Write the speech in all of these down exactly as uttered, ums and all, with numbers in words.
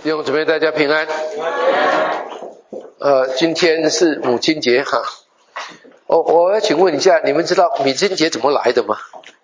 弟兄姊妹，大家平安。呃，今天是母亲节哈。我、哦、我要请问一下，你们知道母亲节怎么来的吗？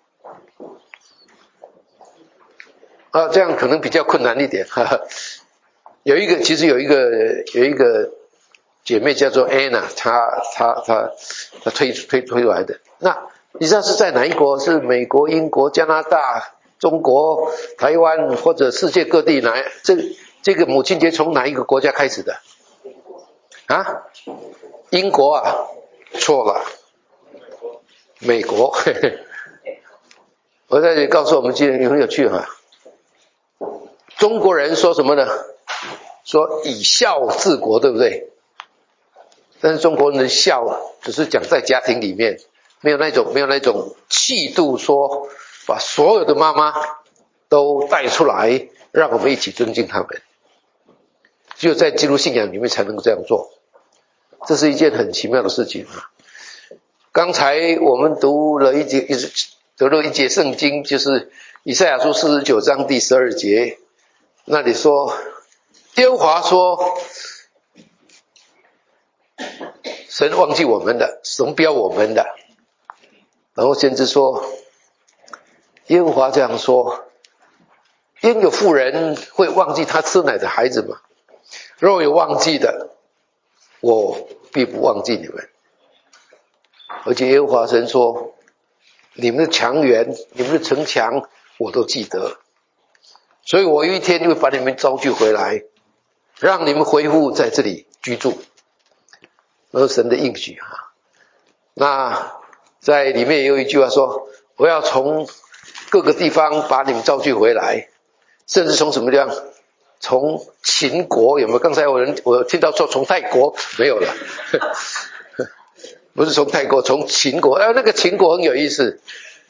啊，这样可能比较困难一点。哈哈。有一个，其实有一个有一个姐妹叫做 Anna， 她她她她推推推来的。那你知道是在哪一国？是美国、英国、加拿大、中国、台湾或者世界各地哪？这这个母亲节从哪一个国家开始的？啊？英国啊？错了，美国。嘿嘿。我在这里告诉我们，今天很有趣哈。中国人说什么呢？说以孝治国，对不对？但是中国人的孝只是讲在家庭里面，没有那种没有那种气度，说把所有的妈妈都带出来，让我们一起尊敬他们。只有在基督信仰里面才能够这样做，这是一件很奇妙的事情啊。刚才我们读了一节，读了一节圣经，就是以赛亚书四十九章第十二节，那里说，耶和华说，神忘记我们的，神不要我们的。然后先知说，耶和华这样说，焉有妇人会忘记她吃奶的孩子吗？若有忘记的，我必不忘记你们。而且耶和华神说，你们的墙垣，你们的城墙，我都记得。所以我有一天会把你们招聚回来，让你们恢复在这里居住。那是神的应许啊。那在里面也有一句话说，我要从各个地方把你们招聚回来，甚至从什么地方？从秦国，有没有？刚才我人我听到说从泰国，没有了。不是从泰国，从秦国。啊，那个秦国很有意思。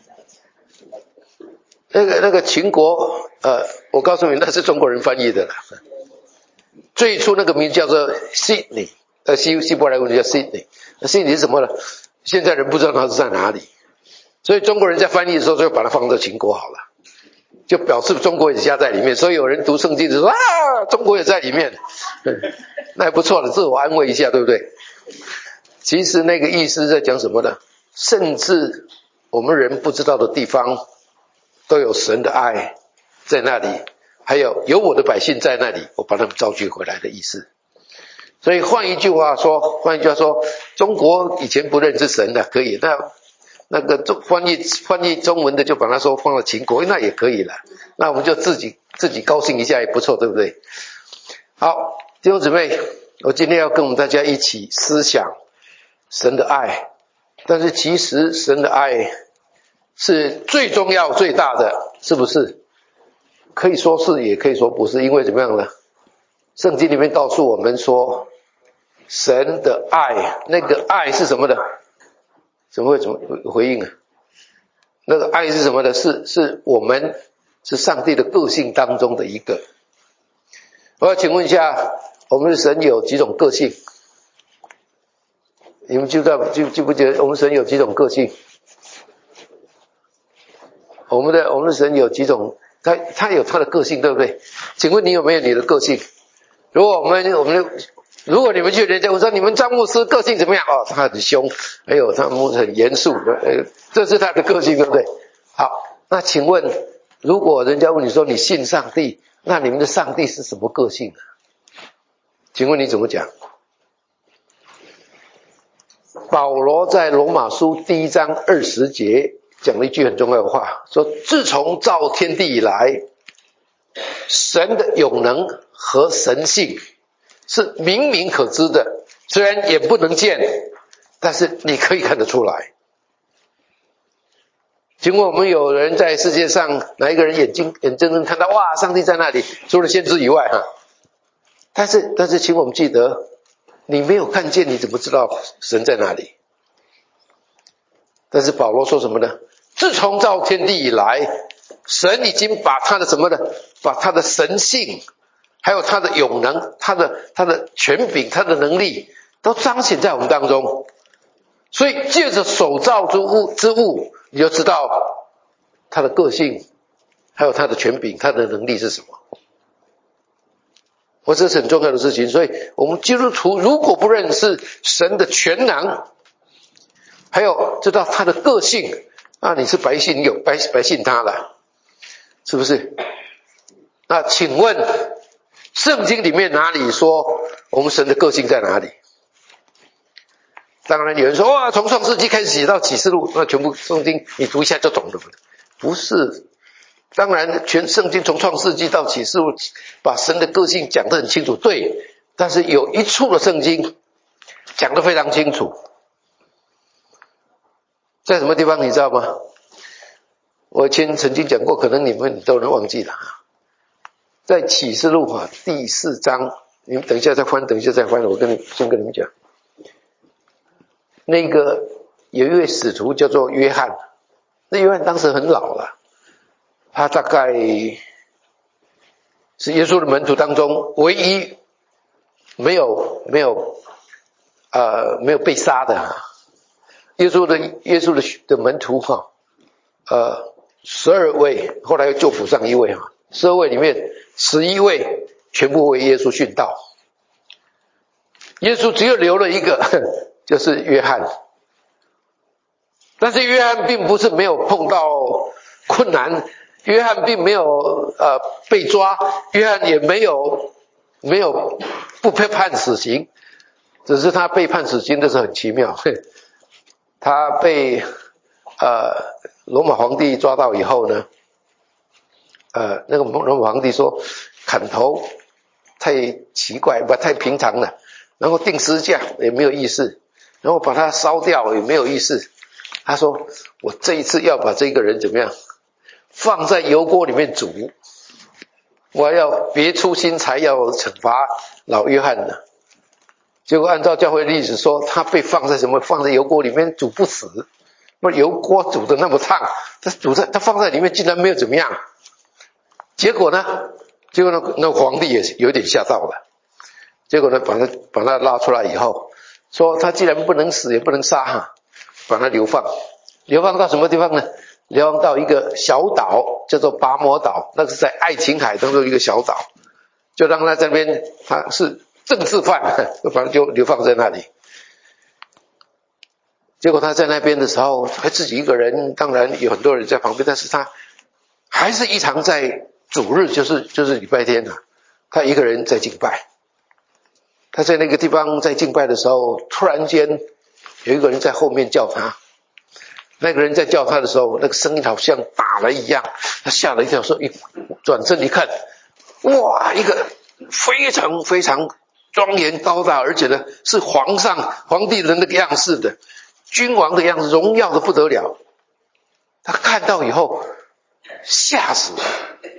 那个那个秦国，呃，我告诉你，那是中国人翻译的啦。最初那个名字叫做 Sydney， 呃，希希伯来文叫 Sydney。Sydney 是什么呢？现在人不知道它是在哪里，所以中国人在翻译的时候就把它放到秦国好了，就表示中国也加在里面。所以有人读圣经就说啊，中国也在里面，那还不错的，自我安慰一下，对不对？其实那个意思在讲什么呢？甚至我们人不知道的地方，都有神的爱在那里，还有有我的百姓在那里，我把他们召集回来的意思。所以换一句话说，换一句话说，中国以前不认识神的可以，那那个中翻译翻译中文的就把它说放到秦国，那也可以了。那我们就自己自己高兴一下也不错，对不对？好，弟兄姊妹，我今天要跟我们大家一起思想神的爱，但是其实神的爱是最重要最大的，是不是？可以说是也可以说不是，因为怎么样呢？圣经里面告诉我们说，神的爱，那个爱是什么的？怎么会怎么回应啊？那个爱是什么的？是是我们是上帝的个性当中的一个。我要请问一下，我们的神有几种个性？你们知道记记不记得我们神有几种个性？我们的我们的神有几种，他他有他的个性，对不对？请问你有没有你的个性？如果我们我们如果你们去人家我说你们张牧师个性怎么样？哦，他很凶，还有他很严肃，呃，这是他的个性，对不对？好，那请问，如果人家问你说你信上帝，那你们的上帝是什么个性呢？请问你怎么讲？保罗在罗马书第一章二十节讲了一句很重要的话，说自从造天地以来，神的永能和神性是明明可知的，虽然眼不能见，但是你可以看得出来。请问我们有人在世界上哪一个人眼睛眼睁睁看到哇上帝在那里，除了先知以外哈？但是但是请我们记得，你没有看见，你怎么知道神在哪里？但是保罗说什么呢？自从造天地以来，神已经把他的什么呢？把他的神性，还有他的永能，他的他的权柄，他的能力，都彰显在我们当中。所以借着手造之物之物，你就知道他的个性，还有他的权柄，他的能力是什么。 我这是很重要的事情。所以我们基督徒如果不认识神的全能，还有知道他的个性，那你是白信有白白信他了，是不是？那请问圣经里面哪里说我们神的个性在哪里？当然有人说哇，从创世纪开始写到启示录，那全部圣经你读一下就懂了。不是，当然全圣经从创世纪到启示录把神的个性讲得很清楚，对，但是有一处的圣经讲得非常清楚，在什么地方你知道吗？我以前曾经讲过，可能你们都能忘记了。在启示录啊第四章，你们等一下再翻，等一下再翻，我跟你先跟你们讲。那个有一位使徒叫做约翰，那约翰当时很老了，他大概是耶稣的门徒当中唯一没有没有呃没有被杀的。耶稣的耶稣的的门徒哈，呃十二位，后来又就补上一位哈，十二位里面十一位全部为耶稣殉道，耶稣只有留了一个，就是约翰。但是约翰并不是没有碰到困难，约翰并没有呃被抓，约翰也没有没有不被判死刑，只是他被判死刑的时候很奇妙，他被呃罗马皇帝抓到以后呢，呃那个罗马皇帝说砍头太奇怪，不太平常了，然后钉十字架也没有意思，然后把它烧掉也没有意思。他说我这一次要把这个人怎么样放在油锅里面煮，我要别出心裁，要惩罚老约翰的。结果按照教会历史说，他被放在什么放在油锅里面煮不死，那油锅煮的那么烫，他煮在他放在里面竟然没有怎么样。结果呢结果呢那皇帝也有点吓到了，结果呢把他把他拉出来以后，说他既然不能死也不能杀哈，把他流放，流放到什么地方呢？流放到一个小岛，叫做拔摩岛，那是在爱琴海当中一个小岛，就让他在那边，他是政治犯，反正就流放在那里。结果他在那边的时候，还自己一个人，当然有很多人在旁边，但是他还是一常在主日，就是就是礼拜天啊，他一个人在敬拜。他在那个地方在敬拜的时候，突然间有一个人在后面叫他，那个人在叫他的时候，那个声音好像打了一样，他吓了一跳，说一转身一看，哇，一个非常非常庄严高大，而且呢是皇上皇帝的那个样式的君王的样子，荣耀的不得了。他看到以后吓死了，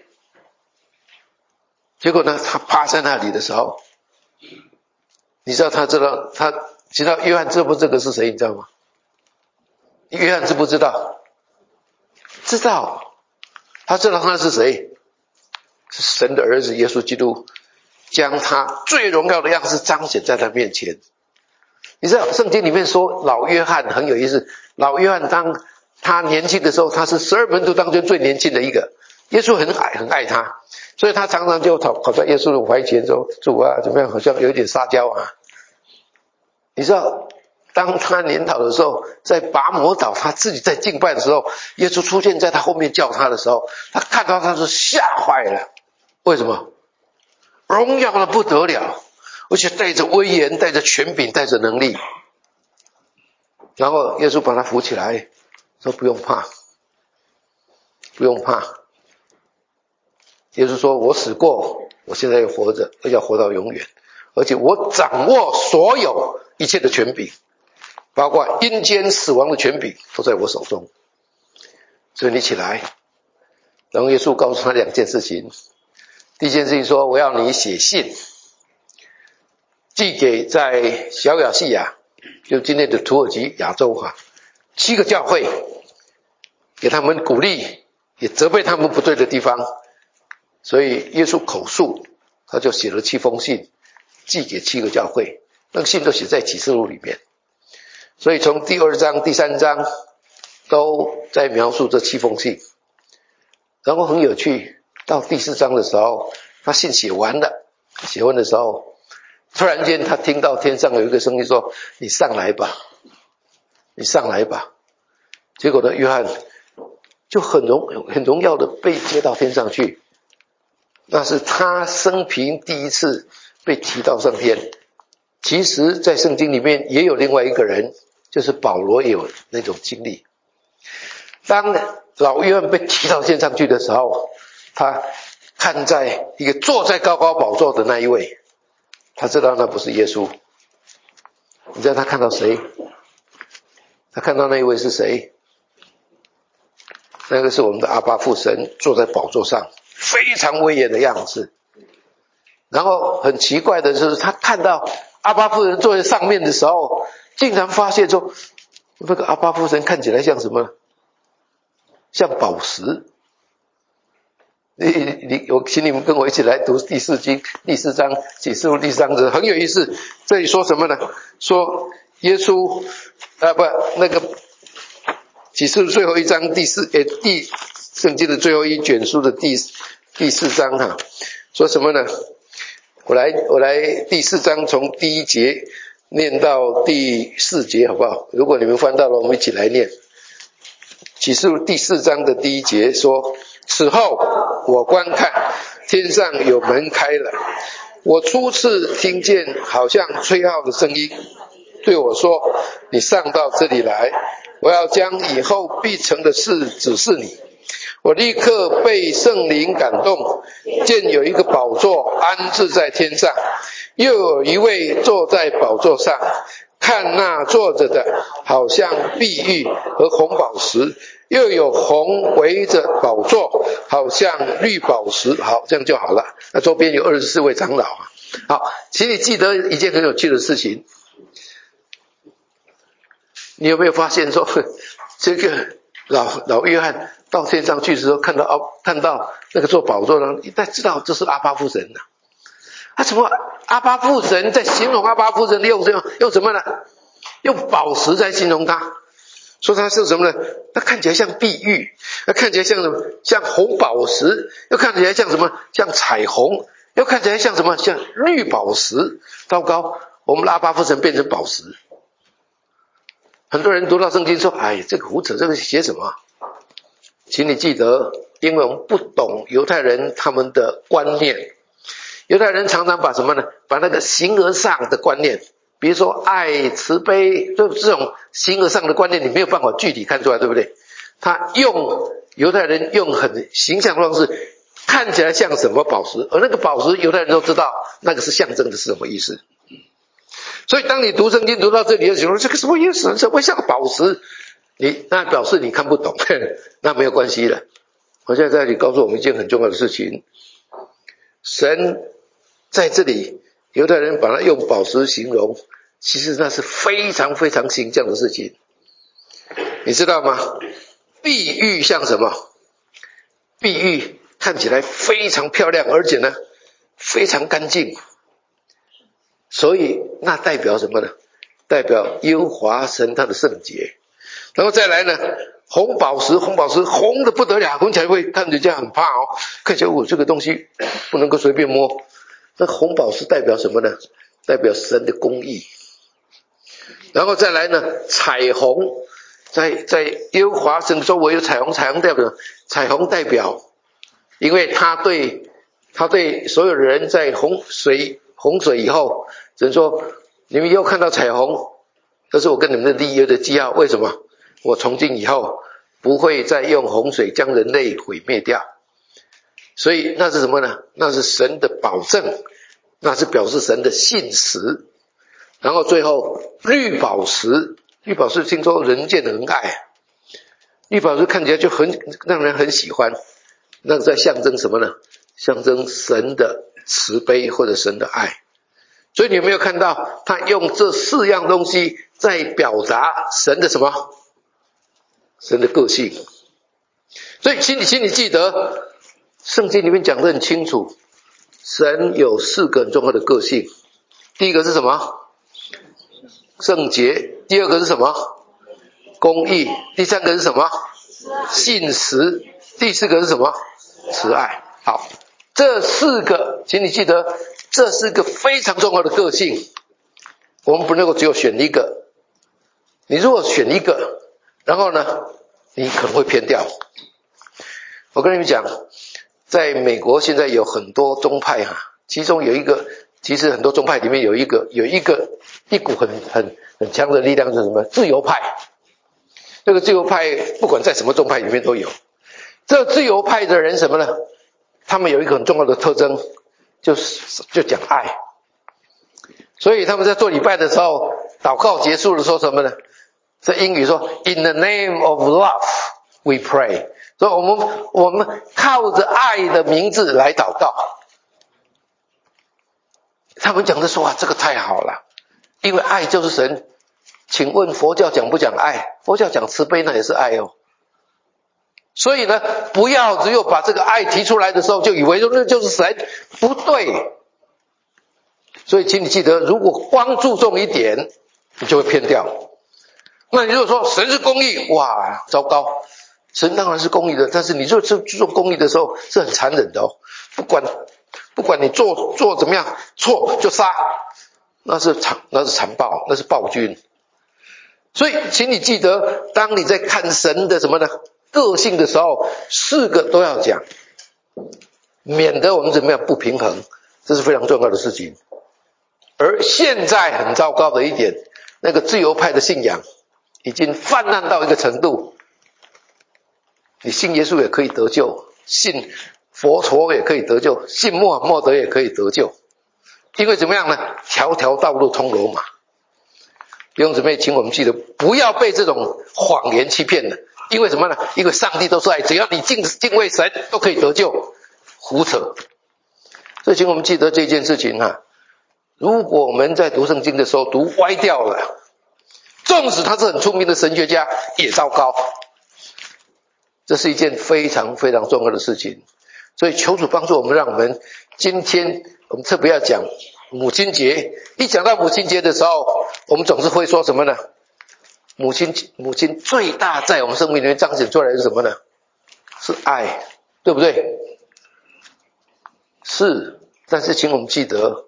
结果呢他趴在那里的时候，你知道他知道他知道约翰知不知道这个是谁你知道吗？约翰知不知道？知道，他知道他是谁，是神的儿子耶稣基督，将他最荣耀的样式彰显在他面前。你知道圣经里面说老约翰很有意思，老约翰当他年轻的时候，他是十二门徒当中最年轻的一个，耶稣很爱很爱他，所以他常常就跑跑在耶稣的怀前说主啊怎么样，好像有一点撒娇啊。你知道当他年老的时候，在拔摩岛他自己在敬拜的时候，耶稣出现在他后面叫他的时候，他看到他是吓坏了。为什么？荣耀的不得了，而且带着威严，带着权柄，带着能力。然后耶稣把他扶起来说不用怕，不用怕。耶稣说我死过，我现在又活着，而且要活到永远，而且我掌握所有一切的权柄，包括阴间死亡的权柄都在我手中。所以你起来。然后耶稣告诉他两件事情。第一件事情说，我要你写信寄给在小亚细亚，就今天的土耳其亚洲哈，七个教会，给他们鼓励，也责备他们不对的地方。所以耶稣口述，他就写了七封信寄给七个教会，那个信都写在启示录里面。所以从第二章第三章都在描述这七封信。然后很有趣，到第四章的时候他信写完了， 结婚的时候，突然间他听到天上有一个声音说：“你上来吧，你上来吧。”结果呢，约翰就很荣很荣耀的被接到天上去，那是他生平第一次被提到上天。其实在圣经里面也有另外一个人，就是保罗也有那种经历。当老约翰被提到天上去的时候，他看在一个坐在高高宝座的那一位，他知道那不是耶稣。你知道他看到谁？他看到那一位是谁？那个是我们的阿爸父神坐在宝座上，非常威严的样子。然后很奇怪的是，他看到阿爸父神坐在上面的时候，竟然发现说，那个阿爸父神看起来像什么？像宝石。你你我请你们跟我一起来读第四经第四章启示录第三章，很有意思。这里说什么呢？说耶稣啊不那个启示录最后一章第四诶第圣经的最后一卷书的第第四章哈，说什么呢？我来我来第四章从第一节念到第四节好不好？如果你们翻到了，我们一起来念。启示录第四章的第一节说：此后我观看，天上有门开了，我初次听见好像吹号的声音，对我说：你上到这里来，我要将以后必成的事指示你。我立刻被圣灵感动，见有一个宝座安置在天上，又有一位坐在宝座上，看那坐着的好像碧玉和红宝石，又有红围着宝座，好像绿宝石。好，这样就好了。那周边有二十四位长老啊。好，请你记得一件很有趣的事情。你有没有发现说，这个老老约翰到天上去的时候，看到看到那个坐宝座呢，应该知道这是阿爸父神啊。他怎么阿爸父神在形容阿爸父神用什么用什么呢？用宝石在形容他，说他是什么呢？他看起来像碧玉，他看起来像什么？像红宝石，又看起来像什么？像彩虹，又看起来像什么？像绿宝石。糟糕，我们的阿爸父神变成宝石。很多人读到圣经说：“哎，这个胡扯，这个写什么？”请你记得，因为我们不懂犹太人他们的观念。犹太人常常把什么呢？把那个形而上的观念，比如说爱、慈悲，就这种形而上的观念，你没有办法具体看出来，对不对？他用犹太人用很形象的方式，看起来像什么宝石，而那个宝石犹太人都知道那个是象征的是什么意思。所以当你读圣经读到这里的时候，这个什么意思？怎么会像个宝石？你那表示你看不懂，那没有关系了。我现在在这里告诉我们一件很重要的事情：神在这里，犹太人把它用宝石形容，其实那是非常非常形象的事情，你知道吗？碧玉像什么？碧玉看起来非常漂亮，而且呢非常干净，所以那代表什么呢？代表耶和华神他的圣洁。然后再来呢，红宝石，红宝石红的不得了，闻起来会看人家很怕哦，看起来我这个东西不能够随便摸。那红宝石代表什么呢？代表神的公义。然后再来呢，彩虹，在在耶和华神周围有彩虹，彩虹代表彩虹代表，因为他对他对所有人在洪水洪水以后，神说你们又看到彩虹，这是我跟你们的立约的记号。为什么？我从今以后不会再用洪水将人类毁灭掉。所以那是什么呢？那是神的保证，那是表示神的信实。然后最后绿宝石，绿宝石听说人见人爱，绿宝石看起来就很让人很喜欢，那在象征什么呢？象征神的慈悲或者神的爱。所以你有没有看到他用这四样东西在表达神的什么？神的个性。所以请你请你记得，圣经里面讲得很清楚，神有四个很重要的个性。第一个是什么？圣洁。第二个是什么？公义。第三个是什么？信实。第四个是什么？慈爱。好，这四个请你记得， 这是个非常重要的个性，我们不能够只有选一个。你如果选一个，然后呢，你可能会偏掉。我跟你们讲，在美国现在有很多宗派哈、啊，其中有一个，其实很多宗派里面有一个有一个一股很很很强的力量，是什么？自由派。这个自由派不管在什么宗派里面都有。这个自由派的人什么呢？他们有一个很重要的特征，就是就讲爱。所以他们在做礼拜的时候，祷告结束的时候什么呢？在英语说 In the name of love we pray， 所以我们我们靠着爱的名字来祷告。他们讲的说啊，这个太好了，因为爱就是神。请问佛教讲不讲爱？佛教讲慈悲，那也是爱哦。所以呢，不要只有把这个爱提出来的时候就以为那就是神，不对。所以请你记得，如果光注重一点，你就会偏掉。那你如果说神是公义，哇，糟糕！神当然是公义的，但是你如果是注重公义的时候，是很残忍的哦。不管不管你做做怎么样，错就杀，那是残那是残暴，那是暴君。所以，请你记得，当你在看神的什么呢？个性的时候，四个都要讲，免得我们怎么样不平衡，这是非常重要的事情。而现在很糟糕的一点，那个自由派的信仰已经泛滥到一个程度，你信耶稣也可以得救，信佛陀也可以得救，信穆罕默德也可以得救，因为怎么样呢？条条道路通罗马。弟兄姊妹，请我们记得，不要被这种谎言欺骗了。因为什么呢？因为上帝都是爱，只要你敬敬畏神，都可以得救。胡扯！所以，请我们记得这件事情啊。如果我们在读圣经的时候读歪掉了，纵使他是很出名的神学家，也糟糕。这是一件非常非常重要的事情。所以，求主帮助我们，让我们今天我们特别要讲母亲节。一讲到母亲节的时候，我们总是会说什么呢？母亲母亲最大在我们生命里面彰显出来的是什么呢？是爱，对不对？是，但是请我们记得，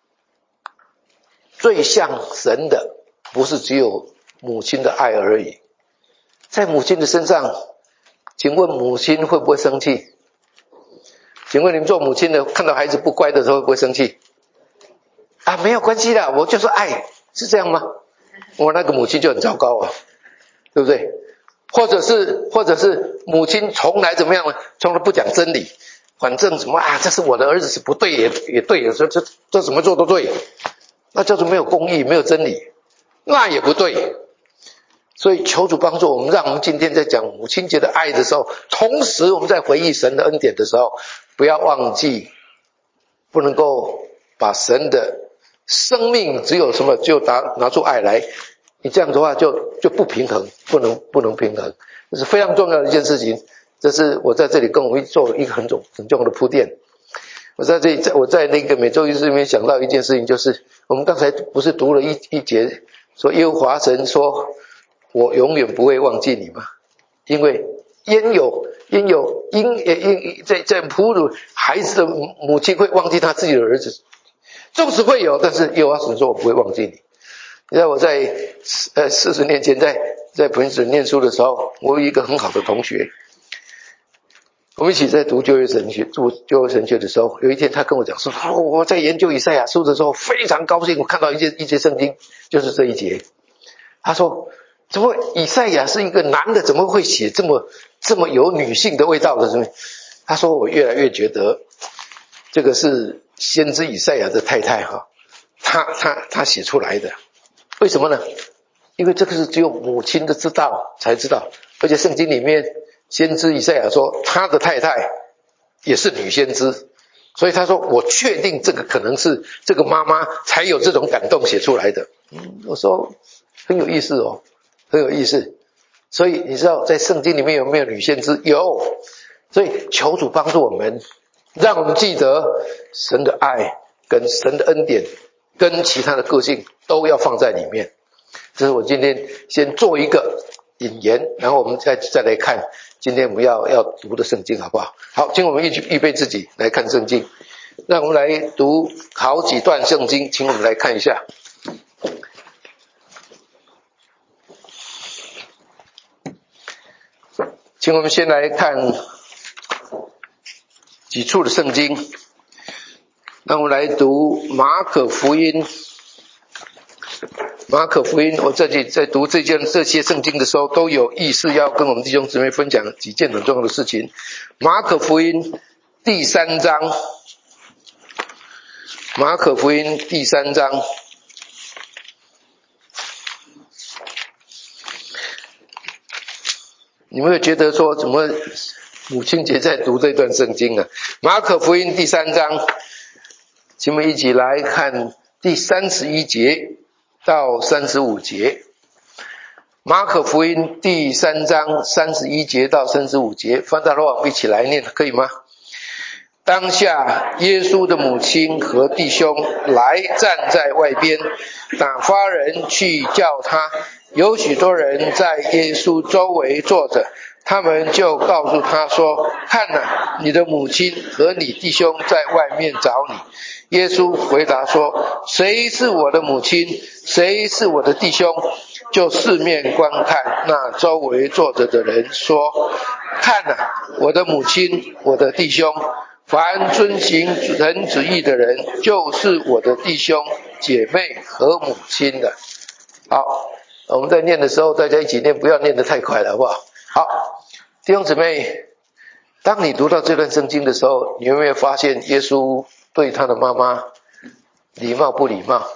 最像神的不是只有母亲的爱而已。在母亲的身上，请问母亲会不会生气？请问你们做母亲的看到孩子不乖的时候会不会生气？啊，没有关系的，我就是爱，是这样吗？我那个母亲就很糟糕啊，对不对？或者是或者是母亲从来怎么样呢？从来不讲真理，反正什么啊，这是我的儿子是不对也也对，这这这怎么做都对，那叫做没有公义，没有真理，那也不对。所以求主帮助我们，让我们今天在讲母亲节的爱的时候，同时我们在回忆神的恩典的时候，不要忘记，不能够把神的生命只有什么就拿拿出爱来，你这样的话就就不平衡，不能不能平衡，这是非常重要的一件事情。这是我在这里跟我们做一个很重很重要的铺垫。我在这里，在我在那个每周一日里面想到一件事情，就是我们刚才不是读了一一节，说耶和华神说，我永远不会忘记你嘛，因为焉有焉有因因在在哺乳孩子的母亲会忘记他自己的儿子。纵使会有，但是耶和华神说我不会忘记你。你知道我在呃四十年前在在普林斯顿念书的时候，我有一个很好的同学，我们一起在读旧约神学读旧约神学的时候，有一天他跟我讲说，哦，我在研究以赛亚书的时候非常高兴，我看到一节一节圣经，就是这一节。他说怎么以赛亚是一个男的，怎么会写这么这么有女性的味道的东西？他说我越来越觉得这个是先知以赛亚的太太哈，他他他写出来的。为什么呢？因为这个是只有母亲的知道才知道，而且圣经里面先知以赛亚说他的太太也是女先知，所以他说我确定这个可能是这个妈妈才有这种感动写出来的。嗯，我说很有意思哦，很有意思。所以你知道在圣经里面有没有女先知？有。所以求主帮助我们，让我们记得神的爱跟神的恩典跟其他的个性都要放在里面。这是我今天先做一个引言，然后我们再再来看今天我们要要读的圣经，好不好？好，请我们一起预备自己来看圣经。 让我们来读好几段圣经，请我们来看一下。请我们先来看几处的圣经。让我们来读马可福音。马可福音，我这里在读这件这些圣经的时候，都有意思要跟我们弟兄姊妹分享几件很重要的事情。马可福音第三章，马可福音第三章，你们会觉得说，怎么母亲节在读这段圣经啊？马可福音第三章，请我们一起来看第三十一节到三十五节。马可福音第三章三十一节到三十五节，翻到我们一起来念，可以吗？当下耶稣的母亲和弟兄来站在外边，打发人去叫他。有许多人在耶稣周围坐着，他们就告诉他说，看哪，你的母亲和你弟兄在外面找你。耶稣回答说，谁是我的母亲，谁是我的弟兄？就四面观看那周围坐着的人，说，看哪，我的母亲，我的弟兄。凡遵行神旨意的人，就是我的弟兄姐妹和母亲的。好，我们在念的时候大家一起念，不要念得太快了，好不好？好，弟兄姊妹，当你读到这段圣经的时候，你有没有发现耶稣对他的妈妈礼貌不礼貌？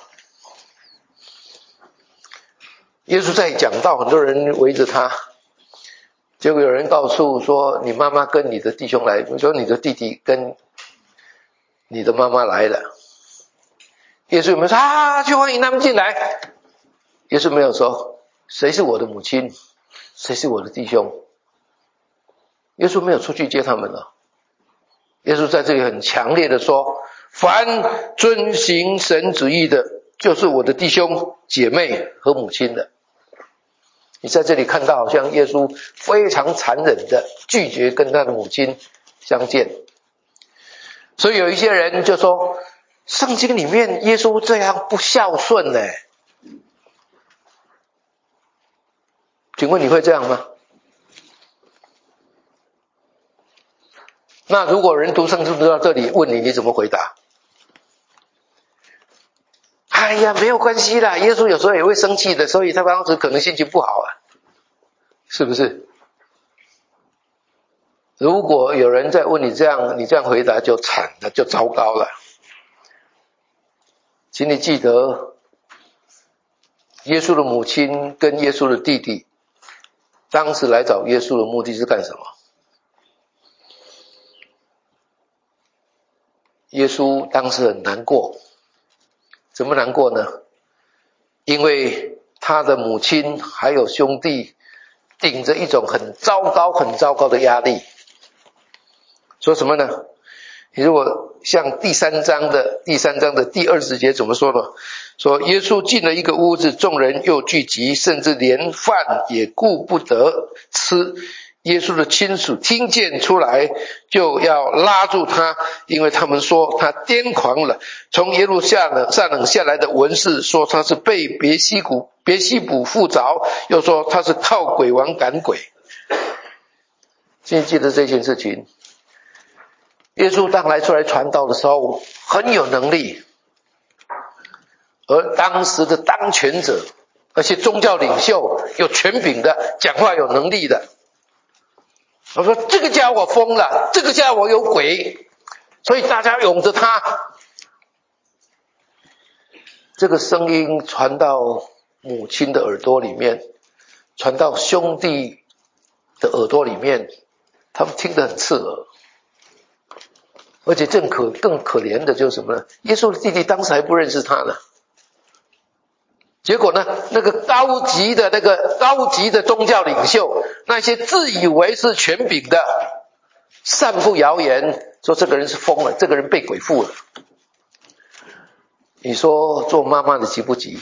耶稣在讲道，很多人围着他，结果有人告诉说，你妈妈跟你的弟兄来，说你的弟弟跟你的妈妈来了。耶稣有没有说啊，去欢迎他们进来？耶稣没有说谁是我的母亲，谁是我的弟兄。耶稣没有出去接他们了。耶稣在这里很强烈的说，凡遵行神旨意的，就是我的弟兄姐妹和母亲的。你在这里看到好像耶稣非常残忍的拒绝跟他的母亲相见。所以有一些人就说，圣经里面耶稣这样不孝顺呢？请问你会这样吗？那如果有人读圣经读到这里问你，你怎么回答？哎呀，没有关系啦，耶稣有时候也会生气的，所以他当时可能心情不好啊，是不是？如果有人在问你这样，你这样回答就惨了，就糟糕了。请你记得，耶稣的母亲跟耶稣的弟弟当时来找耶稣的目的是干什么？耶稣当时很难过。怎么难过呢？因为他的母亲还有兄弟顶着一种很糟糕很糟糕的压力。说什么呢？你如果像第三章的第三章的第二十节怎么说呢？说耶稣进了一个屋子，众人又聚集，甚至连饭也顾不得吃。耶稣的亲属听见出来，就要拉住他，因为他们说他癫狂了。从耶路撒冷撒冷下来的文士说他是被别西卜别西卜附着，又说他是靠鬼王赶鬼。记不记得这件事情？耶稣当来出来传道的时候很有能力，而当时的当权者，而且宗教领袖有权柄的，讲话有能力的，我说这个家伙疯了，这个家伙有鬼，所以大家拥着他。这个声音传到母亲的耳朵里面，传到兄弟的耳朵里面，他们听得很刺耳。而且更可更可怜的就是什么呢？耶稣的弟弟当时还不认识他呢。结果呢，那个高级的那个高级的宗教领袖，那些自以为是权柄的，散布谣言，说这个人是疯了，这个人被鬼附了。你说做妈妈的急不急？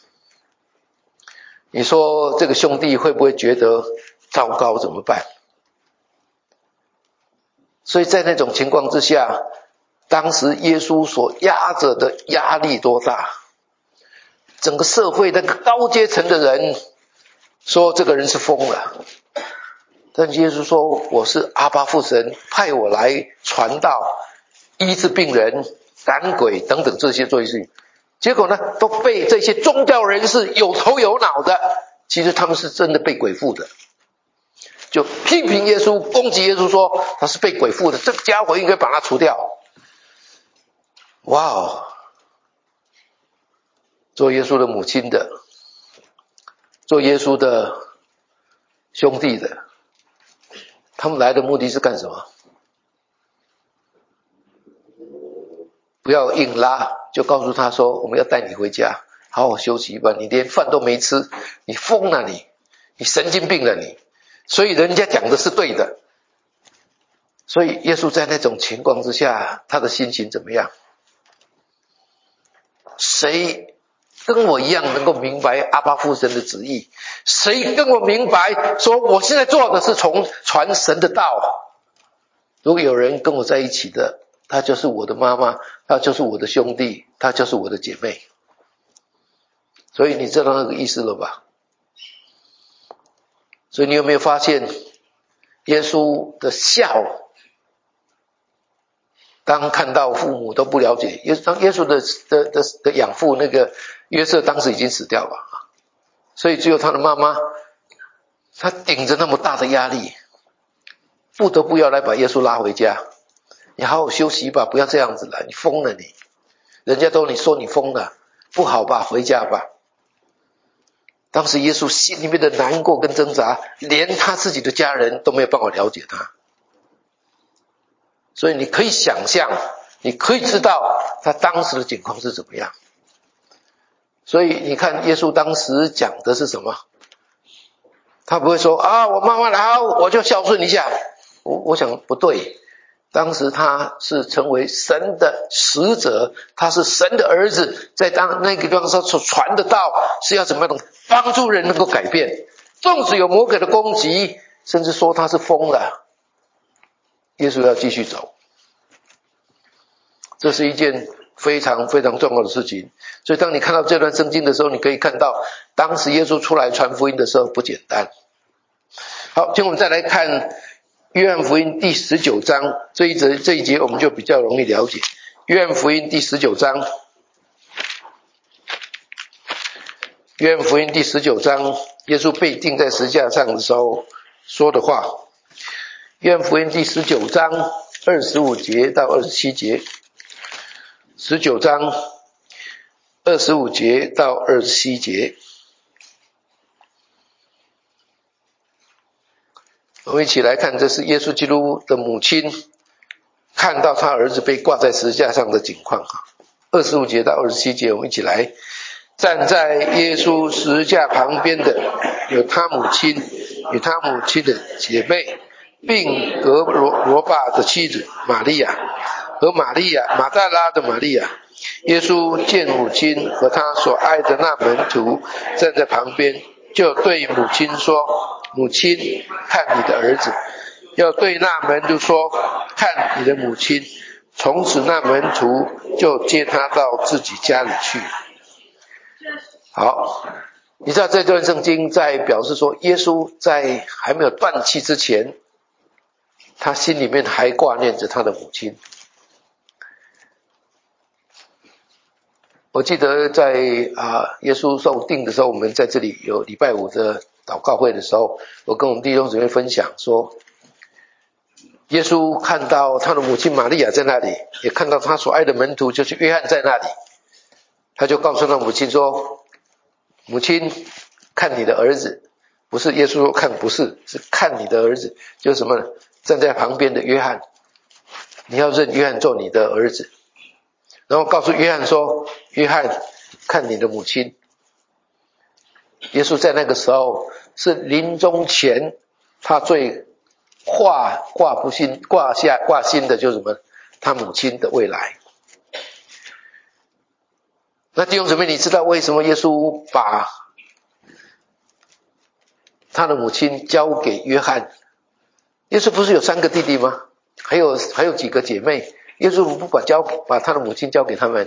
你说这个兄弟会不会觉得糟糕怎么办？所以在那种情况之下， 当时耶稣所压着的压力多大，整个社会那个高阶层的人说这个人是疯了，但耶稣说我是阿爸父神派我来传道、医治病人、赶鬼等等这些做事情，结果呢都被这些宗教人士有头有脑的，其实他们是真的被鬼附的，就批评耶稣，攻击耶稣，说他是被鬼附的，这个家伙应该把他除掉。哇哦，做耶稣的母亲的，做耶稣的兄弟的，他们来的目的是干什么？不要硬拉，就告诉他说我们要带你回家好好休息吧，你连饭都没吃，你疯了你，你神经病了你。所以人家讲的是对的。所以耶稣在那种情况之下，他的心情怎么样？谁跟我一样能够明白阿爸父神的旨意？谁跟我明白说我现在做的是从传神的道？如果有人跟我在一起的，他就是我的妈妈，他就是我的兄弟，他就是我的姐妹。所以你知道那个意思了吧？所以你有没有发现耶稣的笑，当看到父母都不了解，耶稣耶稣的的的的养父那个约瑟当时已经死掉了，所以只有他的妈妈，他顶着那么大的压力，不得不要来把耶稣拉回家。你好好休息吧，不要这样子了，你疯了你，人家都你说你疯了，不好吧，回家吧。当时耶稣心里面的难过跟挣扎，连他自己的家人都没有办法了解他。所以你可以想象，你可以知道他当时的情况是怎么样。所以你看耶稣当时讲的是什么？他不会说啊，我妈妈来我就孝顺一下。我我想不对，当时他是成为神的使者，他是神的儿子，在当那个地方所传的道是要怎么样的帮助人能够改变，纵使有魔鬼的攻击，甚至说他是疯了，耶稣要继续走。这是一件非常非常重要的事情。所以当你看到这段圣经的时候，你可以看到当时耶稣出来传福音的时候不简单。好，今天我们再来看约翰福音第十九章，这一节这一节我们就比较容易了解。约翰福音第十九章，约翰福音第十九章，耶稣被钉在十字架上的时候说的话。约翰福音第十九章二十五节到二十七节，十九章二十五节到二十七节。我们一起来看，这是耶稣基督的母亲看到他儿子被挂在十字架上的情况。二十五节到二十七节，我们一起来。站在耶稣十字架旁边的有他母亲与他母亲的姐妹，并格罗罗巴的妻子玛利亚和玛利亚马大拉的玛利亚。耶稣见母亲和他所爱的那门徒站在旁边，就对母亲说，母亲，看你的儿子。要对那门徒说，看你的母亲。从此那门徒就接他到自己家里去。好，你知道这段圣经在表示说，耶稣在还没有断气之前，他心里面还挂念着他的母亲。我记得在啊耶稣受定的时候，我们在这里有礼拜五的祷告会的时候，我跟我们弟兄姊妹分享说，耶稣看到他的母亲玛利亚在那里，也看到他所爱的门徒就是约翰在那里，他就告诉他母亲说，母亲，看你的儿子。不是耶稣说看，不是，是看你的儿子，就是什么呢？站在旁边的约翰，你要认约翰做你的儿子。然后告诉约翰说，约翰，看你的母亲。耶稣在那个时候是临终前，他最挂挂不心挂下挂心的就是什么？他母亲的未来。那弟兄姊妹，你知道为什么耶稣把他的母亲交给约翰？耶稣不是有三个弟弟吗？还有还有几个姐妹？ 耶稣不把交把他的母亲交给他们，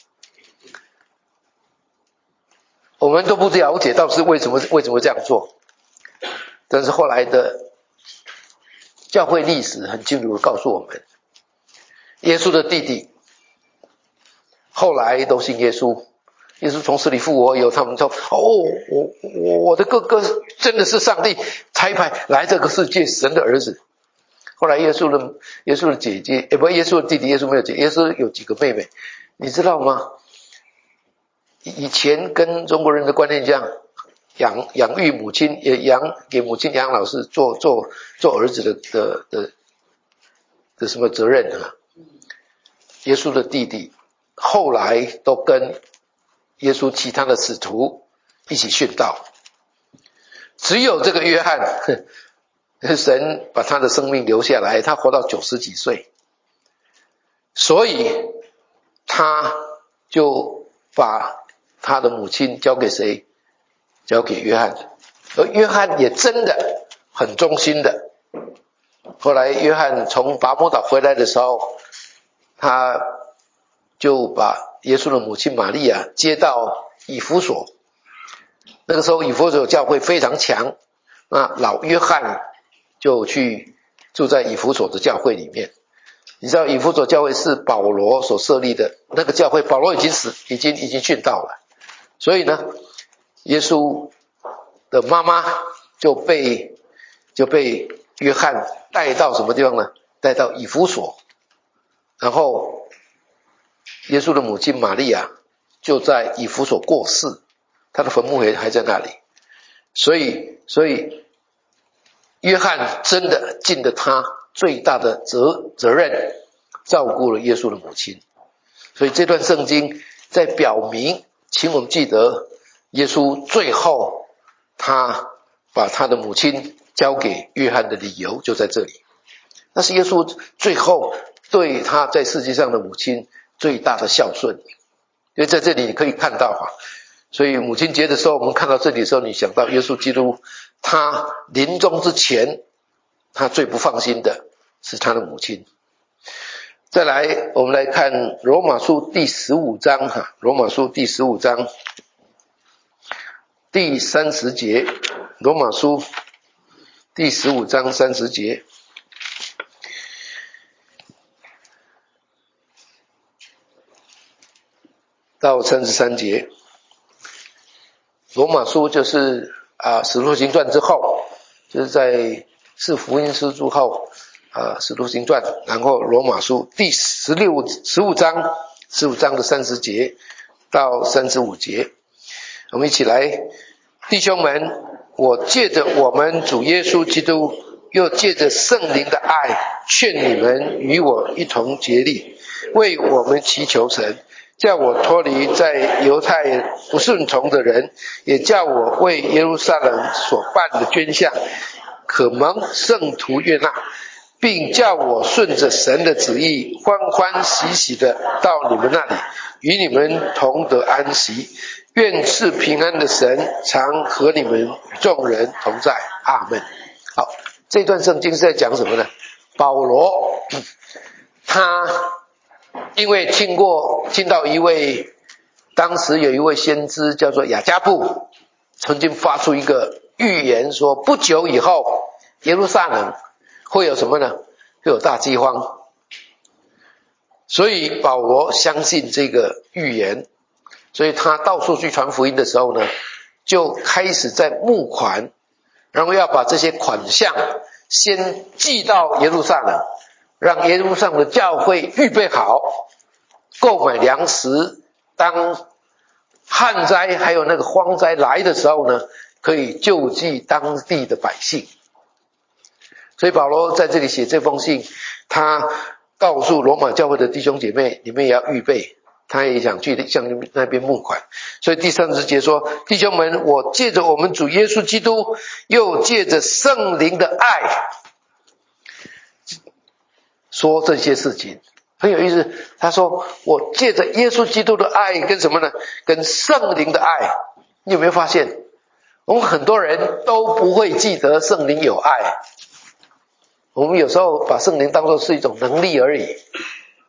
我们都不了解到是为什么为什么这样做。但是后来的教会历史很清楚地告诉我们，耶稣的弟弟后来都信耶稣，耶稣从死里复活以后，他们说：“哦，我我我的哥哥真的是上帝差派来这个世界神的儿子。”后来耶稣的耶稣的姐姐，也不，耶稣的弟弟，耶稣没有姐，耶稣有几个妹妹，你知道吗？以前跟中国人的观念这样，养养育母亲，也养给母亲养老是做做做儿子的的的的什么责任啊？耶稣的弟弟后来都跟耶稣其他的使徒一起殉道，只有这个约翰，神把他的生命留下来，他活到九十几岁，所以他就把他的母亲交给谁？交给约翰。而约翰也真的很忠心的。后来约翰从拔摩岛回来的时候，他就把耶稣的母亲玛利亚接到以弗所。那个时候以弗所教会非常强，那老约翰就去住在以弗所的教会里面。你知道以弗所教会是保罗所设立的，那个教会保罗已经死，已经已经殉道了。所以呢，耶稣的妈妈就被就被约翰带到什么地方呢？带到以弗所。然后耶稣的母亲玛利亚就在以弗所过世，他的坟墓还还在那里。所以所以约翰真的尽了他最大的责责任，照顾了耶稣的母亲。所以这段圣经在表明，请我们记得耶稣最后他把他的母亲交给约翰的理由就在这里。那是耶稣最后对他在世界上的母亲最大的孝顺。因为在这里你可以看到哈，所以母亲节的时候，我们看到这里的时候，你想到耶稣基督他临终之前，他最不放心的是他的母亲。再来我们来看罗马书第十五章哈，罗马书第十五章第三十节，罗马书第十五章三十节。到三十三节。罗马书就是啊，使徒行传之后，就是在四福音书之后啊，使徒行传，然后罗马书第十六十五章十五章的三十节到三十五节。我们一起来，弟兄们，我借着我们主耶稣基督，又借着圣灵的爱，劝你们与我一同竭力，为我们祈求神，叫我脱离在犹太不顺从的人，也叫我为耶路撒冷所办的捐项可蒙圣徒悦纳，并叫我顺着神的旨意欢欢喜喜的到你们那里，与你们同得安息。愿赐平安的神常和你们与众人同在。阿们。好，这段圣经是在讲什么呢？保罗他因为听过听到一位当时有一位先知叫做雅加布，曾经发出一个预言说，不久以后耶路撒冷会有什么呢？会有大饥荒。所以保罗相信这个预言，所以他到处去传福音的时候呢，就开始在募款，然后要把这些款项先寄到耶路撒冷，让耶路撒冷的教会预备好购买粮食，当旱灾还有那个荒灾来的时候呢，可以救济当地的百姓。所以保罗在这里写这封信，他告诉罗马教会的弟兄姐妹，你们也要预备，他也想去向你们那边募款。所以第三十节说，弟兄们，我借着我们主耶稣基督，又借着圣灵的爱，说这些事情很有意思。他说我借着耶稣基督的爱跟什么呢？跟圣灵的爱。你有没有发现我们很多人都不会记得圣灵有爱，我们有时候把圣灵当作是一种能力而已。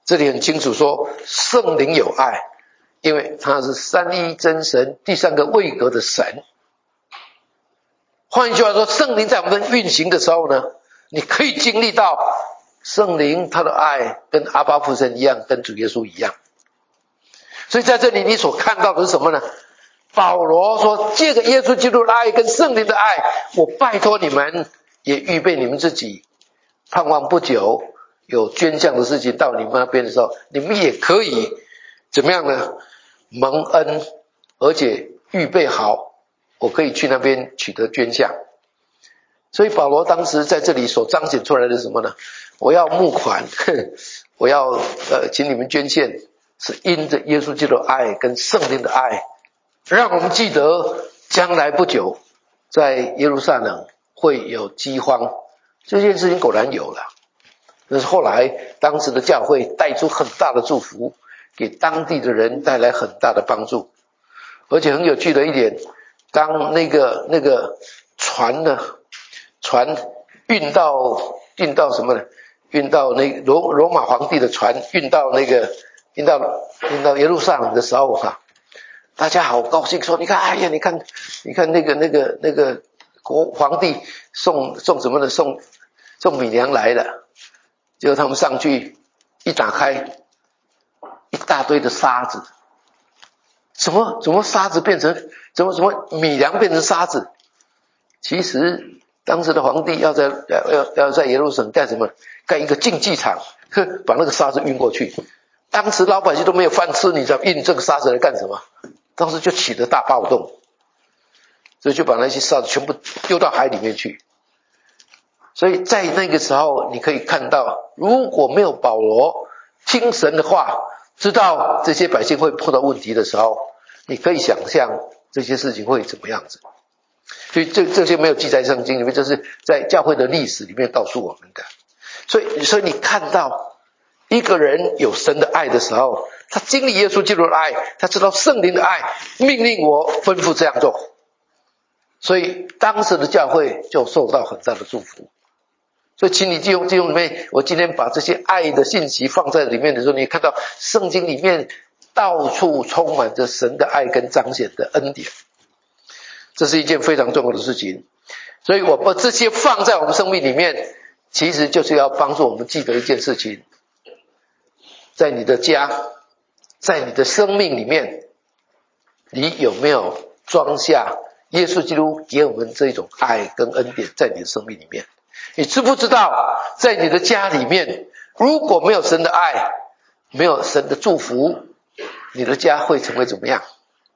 这里很清楚说圣灵有爱，因为他是三一真神第三个位格的神。换一句话说，圣灵在我们运行的时候呢，你可以经历到圣灵他的爱跟阿爸父神一样，跟主耶稣一样。所以在这里你所看到的是什么呢？保罗说，借着耶稣基督的爱跟圣灵的爱，我拜托你们也预备你们自己，盼望不久有捐降的事情到你们那边的时候，你们也可以怎么样呢？蒙恩，而且预备好，我可以去那边取得捐降。所以保罗当时在这里所彰显出来的是什么呢？我要募款，我要呃请你们捐献，是因着耶稣基督的爱跟圣灵的爱，让我们记得将来不久在耶路撒冷会有饥荒。这件事情果然有了，但是后来当时的教会带出很大的祝福，给当地的人带来很大的帮助。而且很有趣的一点，当那个那个船呢，船运到运到什么呢？运到那个罗罗马皇帝的船运到那个运到运到耶路撒冷的时候哈、啊，大家好高兴说，你看，哎呀，你看，你看那个那个那个国皇帝送送什么呢？送送米粮来了。结果他们上去一打开，一大堆的沙子。怎么怎么沙子变成怎么怎么米粮变成沙子？其实当时的皇帝要在要要要在耶路撒冷干什么？盖一个竞技场，呵，把那个沙子运过去。当时老百姓都没有饭吃，你知道运这个沙子来干什么？当时就起了大暴动，所以就把那些沙子全部丢到海里面去。所以在那个时候你可以看到，如果没有保罗听神的话，知道这些百姓会碰到问题的时候，你可以想象这些事情会怎么样子。所以这这些没有记载圣经里面，这是在教会的历史里面告诉我们的。所以所以你看到一个人有神的爱的时候，他经历耶稣基督的爱，他知道圣灵的爱命令我吩咐这样做，所以当时的教会就受到很大的祝福。所以请你借用借用里面，我今天把这些爱的信息放在里面的时候，你看到圣经里面到处充满着神的爱跟彰显的恩典，这是一件非常重要的事情。所以我把这些放在我们生命里面，其实就是要帮助我们记得一件事情，在你的家，在你的生命里面，你有没有装下耶稣基督给我们这种爱跟恩典在你的生命里面？你知不知道在你的家里面，如果没有神的爱，没有神的祝福，你的家会成为怎么样？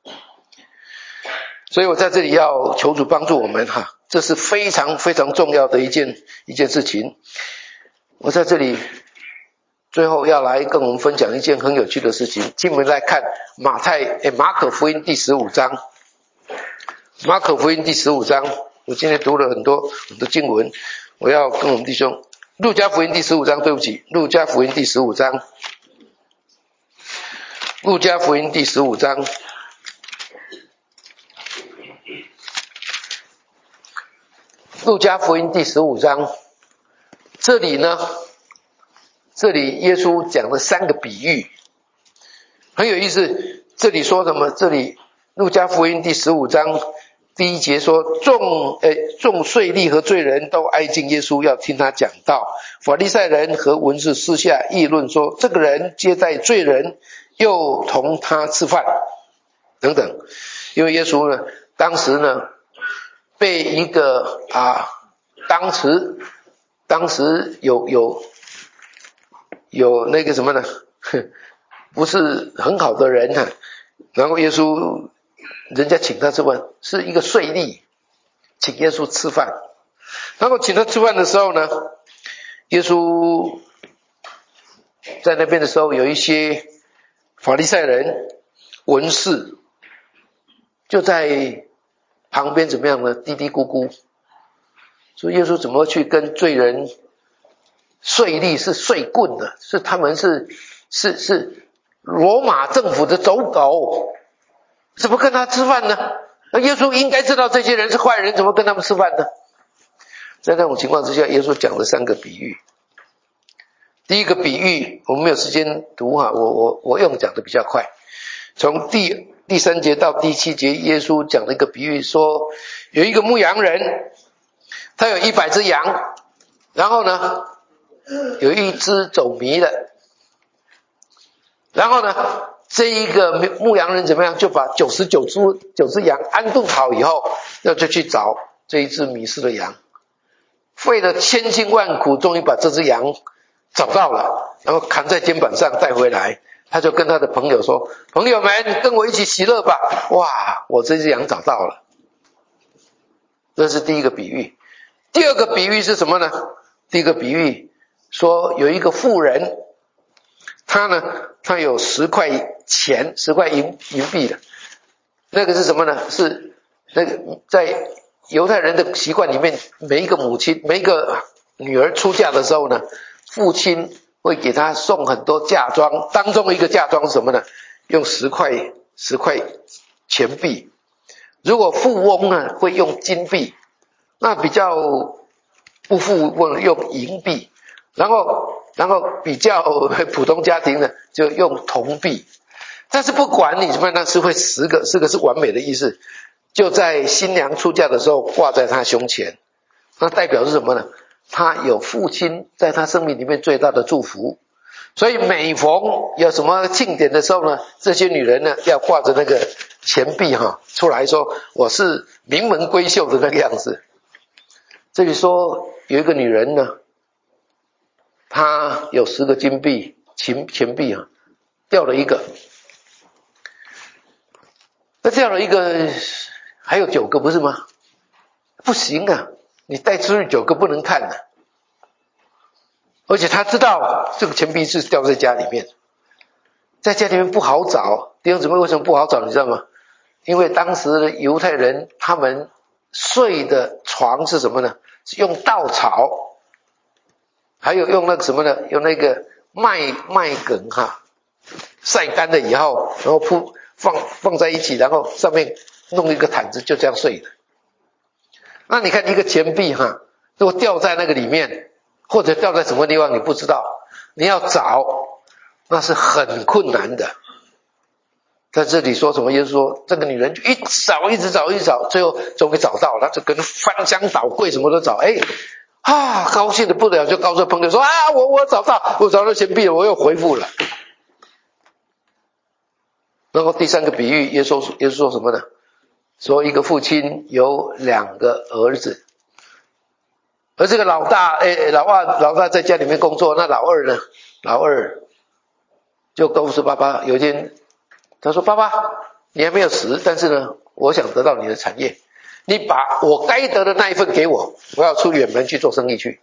所以我在这里要求主帮助我们哈，这是非常非常重要的一件一件事情。我在这里最后要来跟我们分享一件很有趣的事情，请我们来看马太诶马可福音第十五章。马可福音第十五章，我今天读了很多很多经文，我要跟我们弟兄，路加福音第十五章，对不起，路加福音第十五章，路加福音第十五章，路加福音第十五章，这里呢，这里耶稣讲了三个比喻，很有意思。这里说什么？这里路加福音第十五章第一节说，众呃众税吏和罪人都挨近耶稣，要听他讲道。法利赛人和文士私下议论说，这个人接待罪人，又同他吃饭，等等。因为耶稣呢，当时呢被一个啊，当时当时有有有那个什么呢，不是很好的人啊，然后耶稣人家请他吃饭，是一个税吏请耶稣吃饭，然后请他吃饭的时候呢，耶稣在那边的时候，有一些法利赛人文士就在旁边怎么样呢？嘀嘀咕咕，说耶稣怎么去跟罪人，税吏是税棍的，是他们是是是罗马政府的走狗，怎么跟他吃饭呢？那耶稣应该知道这些人是坏人，怎么跟他们吃饭呢？在那种情况之下，耶稣讲了三个比喻。 第一个比喻，我们没有时间读哈，我我我用讲的比较快。从第第三节到第七节，耶稣讲了一个比喻，说有一个牧羊人，他有一百只羊，然后呢，有一只走迷了，然后呢，这一个牧羊人怎么样，就把九十九只九只羊安顿好以后，要就去找这一只迷失的羊，费了千辛万苦，终于把这只羊找到了，然后扛在肩膀上带回来。他就跟他的朋友说，朋友们跟我一起喜乐吧，哇，我这只羊找到了。这是第一个比喻。第二个比喻是什么呢？第一个比喻说有一个妇人，他呢他有十块钱，十块银银币的，那个是什么呢？是那个在犹太人的习惯里面，每一个母亲每一个女儿出嫁的时候呢，父亲会给她送很多嫁妆，当中一个嫁妆是什么呢？用十块十块钱币。如果富翁呢会用金币，那比较不富翁用银币，然后然后比较普通家庭呢就用铜币。但是不管你什么，那是会十个，十个是完美的意思，就在新娘出嫁的时候挂在她胸前，那代表是什么呢？她有父亲在她生命里面最大的祝福。所以每逢有什么庆典的时候呢，这些女人呢要挂着那个钱币哈出来说，我是名门闺秀的那个样子。这里说有一个女人呢，她有十个金币钱钱币啊，掉了一个，那掉了一个，还有九个不是吗？不行啊，你带出去九个不能看啊。而且他知道这个钱币是掉在家里面，在家里面不好找。弟兄姊妹，为什么不好找你知道吗？因为当时的犹太人他们睡的床是什么呢？是用稻草，还有用那个什么呢？用那个麦麦梗哈，晒干了以后，然后铺放放在一起，然后上面弄一个毯子，就这样睡的。那你看一个钱币哈，如果掉在那个里面，或者掉在什么地方你不知道，你要找那是很困难的。在这里说什么？耶稣说这个女人就一找一直找一直找，最后终于找到了，就跟翻箱倒柜什么都找，哎啊，高兴的不得了，就告诉朋友说啊，我我找到我找到钱币了，我又回复了。然后第三个比喻，耶稣耶稣说什么呢？说一个父亲有两个儿子，而这个老大，哎，老二老大在家里面工作，那老二呢？老二就告诉爸爸，有一天他说：“爸爸，你还没有死，但是呢，我想得到你的产业，你把我该得的那一份给我，我要出远门去做生意去。”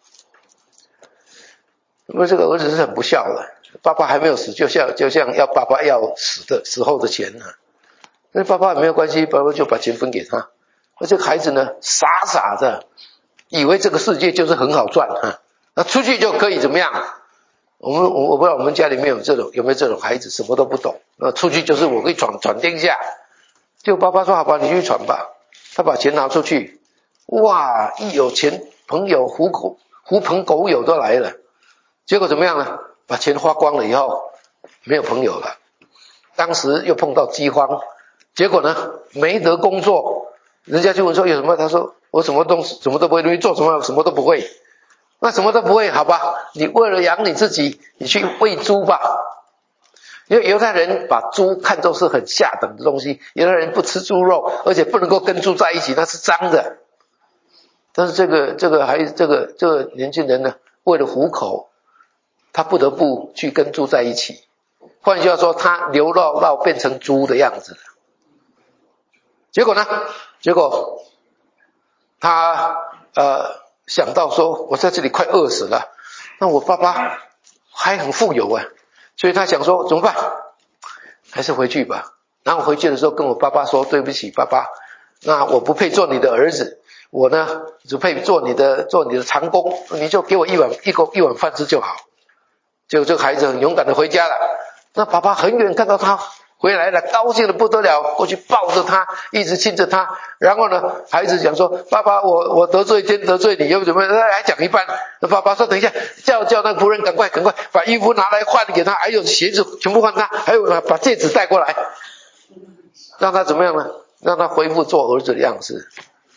因为这个儿子是很不孝的，爸爸还没有死，就像就像要爸爸要死的时候的钱呢、啊。那爸爸也没有关系，爸爸就把钱分给他。而这个孩子呢，傻傻的以为这个世界就是很好赚哈，那出去就可以怎么样？我们我我不知道我们家里面有这种有没有这种孩子，什么都不懂，那出去就是我可以闯闯天下。就爸爸说好吧，你去闯吧。他把钱拿出去，哇，一有钱，朋友狐狗狐朋狗友都来了。结果怎么样呢？把钱花光了以后，没有朋友了。当时又碰到饥荒，结果呢没得工作，人家就问说有什么？他说我什么东西什么都不会，你做什么什么都不会。那什么都不会，好吧，你为了养你自己，你去喂猪吧。因为犹太人把猪看作是很下等的东西，犹太人不吃猪肉，而且不能够跟猪在一起，那是脏的。但是这个这个还这个这个年轻人呢，为了糊口，他不得不去跟猪在一起。换句话说，他流落到变成猪的样子了。结果呢？结果他呃想到说，我在这里快饿死了，那我爸爸还很富有啊，所以他想说怎么办？还是回去吧。然后回去的时候跟我爸爸说，对不起爸爸，那我不配做你的儿子，我呢只配做你的做你的长工，你就给我一碗一口一碗饭吃就好。结果这个孩子很勇敢的回家了。那爸爸很远看到他回来了，高兴的不得了，过去抱着他，一直亲着他。然后呢，孩子讲说：“爸爸，我我得罪天得罪你，又怎么样？”还讲一半。爸爸说：“等一下，叫叫那个仆人赶快赶快把衣服拿来换给他，还有鞋子全部换他，还有呢，把戒指带过来，让他怎么样呢？让他恢复做儿子的样子。”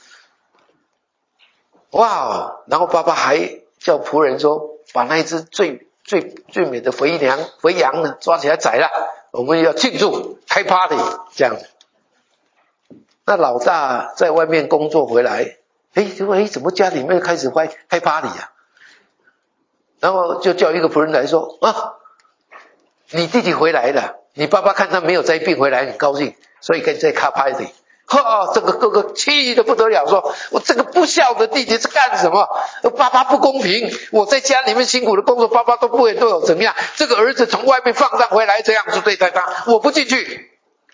哇！然后爸爸还叫仆人说：“把那一只最最最美的肥羊肥羊呢抓起来宰了，我们要庆祝开 party 这样子。”那老大在外面工作回来，诶就说诶怎么家里面开始开开 party 啊？然后就叫一个仆人来说：“啊，你弟弟回来了，你爸爸看他没有灾病回来很高兴，所以可以再开 party。”哈，这个哥哥气得不得了，说：“我这个不孝的弟弟是干什么？爸爸不公平！我在家里面辛苦的工作，爸爸都不会对我怎么样。这个儿子从外面放荡回来，这样子对待他，我不进去。”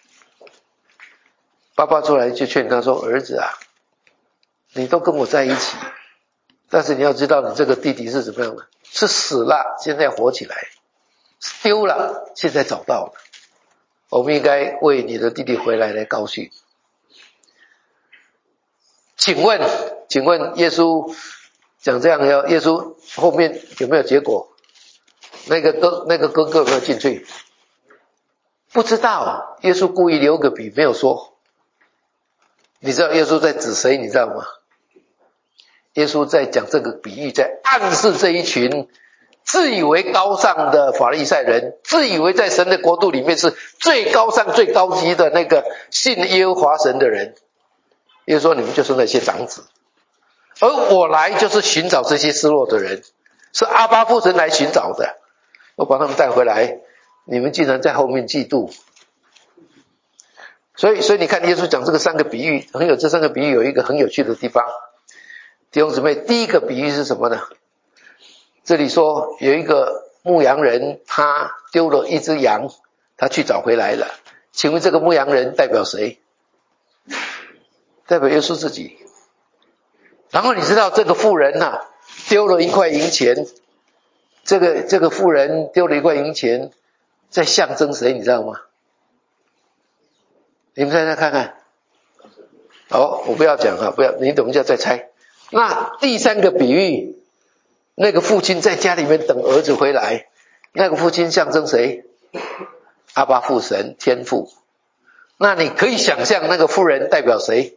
爸爸出来就劝他说：“儿子啊，你都跟我在一起，但是你要知道，你这个弟弟是怎么样的？是死了，现在活起来；是丢了，现在找到了。我们应该为你的弟弟回来来高兴。”请问，请问耶稣讲这样要耶稣后面有没有结果？那个哥那个哥哥有没有进去？不知道，耶稣故意留个笔没有说。你知道耶稣在指谁？你知道吗？耶稣在讲这个比喻，在暗示这一群自以为高尚的法利赛人，自以为在神的国度里面是最高尚最高级的那个信耶和华神的人。耶稣说：“你们就是那些长子，而我来就是寻找这些失落的人，是阿爸父神来寻找的。我把他们带回来，你们竟然在后面嫉妒。”所以，所以你看，耶稣讲这个三个比喻，很有这三个比喻有一个很有趣的地方。弟兄姊妹，第一个比喻是什么呢？这里说有一个牧羊人，他丢了一只羊，他去找回来了。请问这个牧羊人代表谁？代表耶稣自己。然后你知道这个妇人啊，丢了一块银钱，这个这个妇人丢了一块银钱，在象征谁？你知道吗？你们猜猜看看。好，我不要讲啊，不要，你等一下再猜。那第三个比喻，那个父亲在家里面等儿子回来，那个父亲象征谁？阿爸父神，天父。那你可以想象那个妇人代表谁？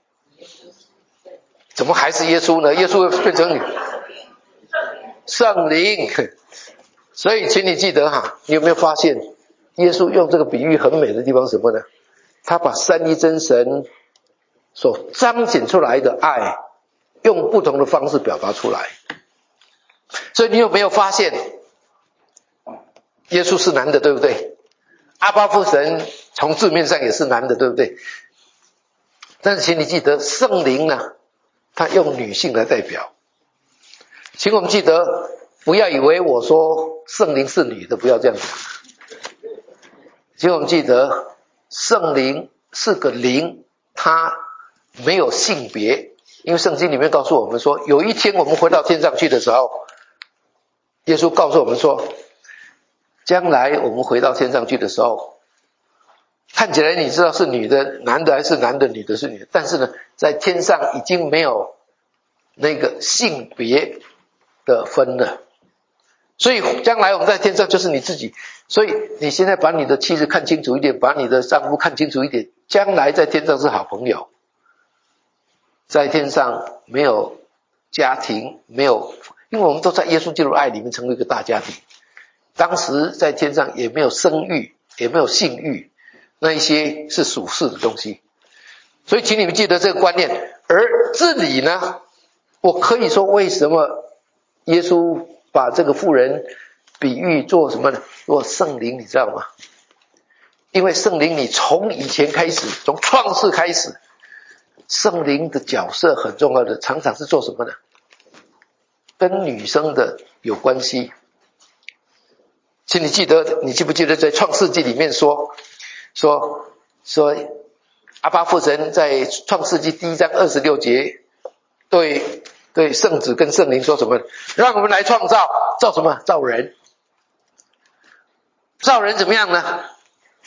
怎么还是耶稣呢？耶稣变成你圣灵。所以请你记得哈，你有没有发现耶稣用这个比喻很美的地方是什么呢？他把三一真神所彰显出来的爱用不同的方式表达出来。所以你有没有发现耶稣是男的，对不对？阿爸父神从字面上也是男的，对不对？但是请你记得圣灵呢，他用女性来代表。请我们记得，不要以为我说圣灵是女的，不要这样讲。请我们记得，圣灵是个灵，它没有性别。因为圣经里面告诉我们说，有一天我们回到天上去的时候，耶稣告诉我们说，将来我们回到天上去的时候，看起来你知道是女的，男的还是男的，女的是女的，但是呢，在天上已经没有那个性别的分了。所以将来我们在天上就是你自己。所以你现在把你的妻子看清楚一点，把你的丈夫看清楚一点，将来在天上是好朋友。在天上没有家庭，没有，因为我们都在耶稣基督的爱里面成为一个大家庭。当时在天上也没有生育，也没有性欲，那一些是属世的东西。所以请你们记得这个观念。而这里呢，我可以说为什么耶稣把这个妇人比喻做什么呢？做圣灵，你知道吗？因为圣灵你从以前开始，从创世开始，圣灵的角色很重要的，常常是做什么呢？跟女生的有关系。请你记得，你记不记得在创世纪里面说说说阿爸父神在创世纪第一章二十六节对对圣子跟圣灵说什么？让我们来创造，造什么？造人。造人怎么样呢？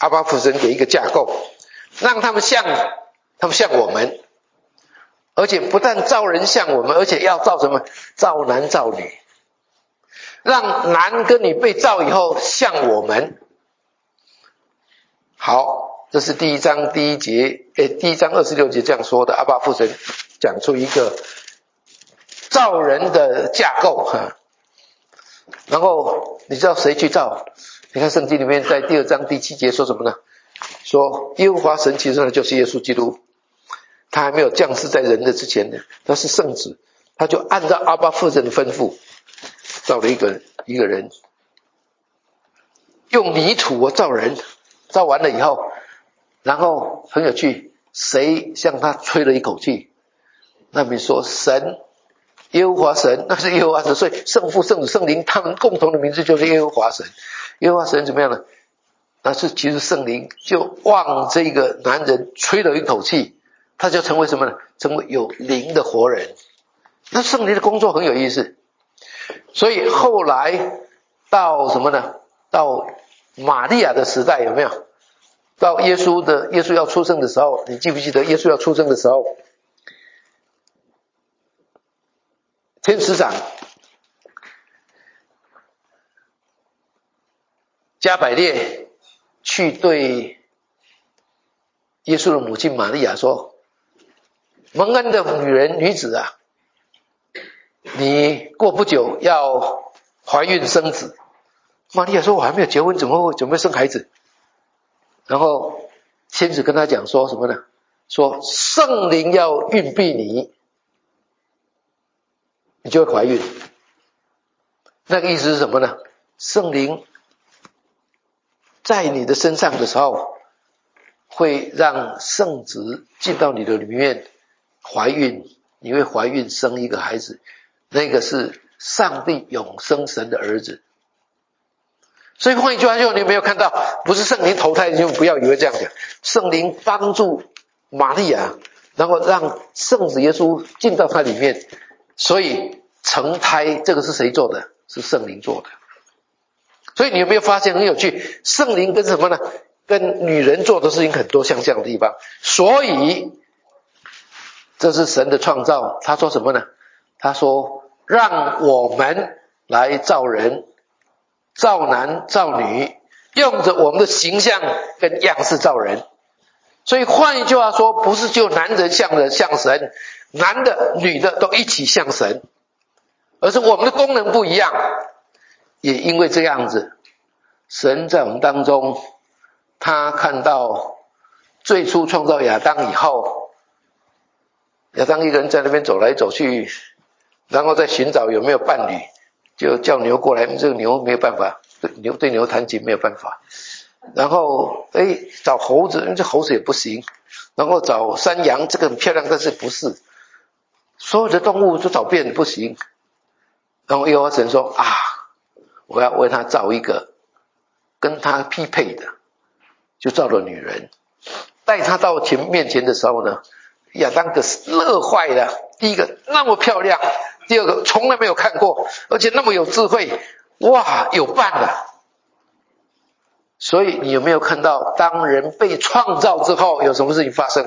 阿爸父神给一个架构，让他们像他们像我们，而且不但造人像我们，而且要造什么？造男造女，让男跟女被造以后像我们。好，这是第一章第一节，诶，第一章二十六节这样说的。阿爸父神讲出一个造人的架构哈。然后你知道谁去造？你看圣经里面在第二章第七节说什么呢？说耶和华神其实就是耶稣基督，他还没有降世在人的之前呢，他是圣子，他就按照阿爸父神的吩咐造了一个一个人，用泥土造人，造完了以后，然后很有趣，谁向他吹了一口气？那边说神，耶和华神，那是耶和华神，所以圣父、圣子、圣灵他们共同的名字就是耶和华神。耶和华神怎么样呢？那是其实圣灵就往这个男人吹了一口气，他就成为什么呢？成为有灵的活人。那圣灵的工作很有意思，所以后来到什么呢？到玛利亚的时代，有没有？到耶稣的耶稣要出生的时候，你记不记得耶稣要出生的时候，天使长加百列去对耶稣的母亲玛利亚说：“蒙恩的女人女子啊，你过不久要怀孕生子。”玛利亚说：“我还没有结婚，怎么会怎么会生孩子？”然后天使跟他讲说什么呢？说圣灵要孕庇你，你就会怀孕。那个意思是什么呢？圣灵在你的身上的时候，会让圣子进到你的里面怀孕，你会怀孕生一个孩子，那个是上帝永生神的儿子。所以换一句话说，你有没有看到，不是圣灵投胎，就不要以为这样讲，圣灵帮助玛利亚，然后让圣子耶稣进到他里面，所以成胎这个是谁做的？是圣灵做的。所以你有没有发现很有趣，圣灵跟什么呢？跟女人做的事情很多像这样的地方。所以这是神的创造，他说什么呢？他说让我们来造人，造男造女，用着我们的形象跟样式造人。所以换一句话说，不是就男人像人像神，男的女的都一起像神，而是我们的功能不一样。也因为这样子，神在我们当中，他看到最初创造亚当以后，亚当一个人在那边走来走去，然后再寻找有没有伴侣，就叫牛过来，这个牛没有办法，牛对牛弹琴没有办法。然后诶找猴子，这猴子也不行。然后找山羊，这个很漂亮，但是不是所有的动物都找遍不行。然后耶和华神说啊，我要为他造一个跟他匹配的，就造了女人。带他到前面前的时候呢，亚当可是乐坏了。第一个那么漂亮，第二个从来没有看过，而且那么有智慧，哇，有伴了。所以你有没有看到，当人被创造之后，有什么事情发生？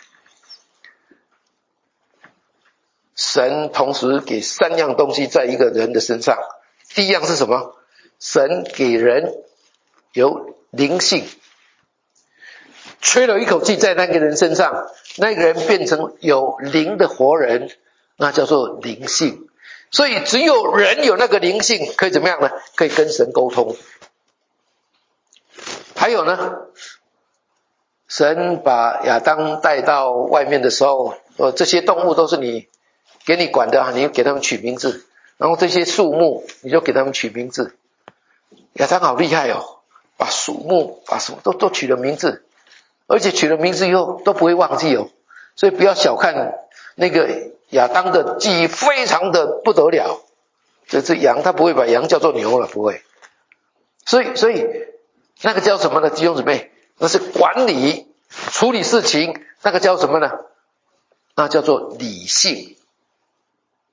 神同时给三样东西在一个人的身上。第一样是什么？神给人有灵性，吹了一口气在那个人身上，那个人变成有灵的活人，那叫做灵性。所以只有人有那个灵性，可以怎么样呢？可以跟神沟通。还有呢，神把亚当带到外面的时候，呃，这些动物都是你给你管的啊，你给他们取名字。然后这些树木，你就给他们取名字。亚当好厉害哦，把树木把什么都都取了名字，而且取了名字以后都不会忘记哦。所以不要小看那个亚当的记忆，非常的不得了。这只羊他不会把羊叫做牛了，不会。所以所以那个叫什么呢？弟兄姊妹，那是管理处理事情，那个叫什么呢？那叫做理性。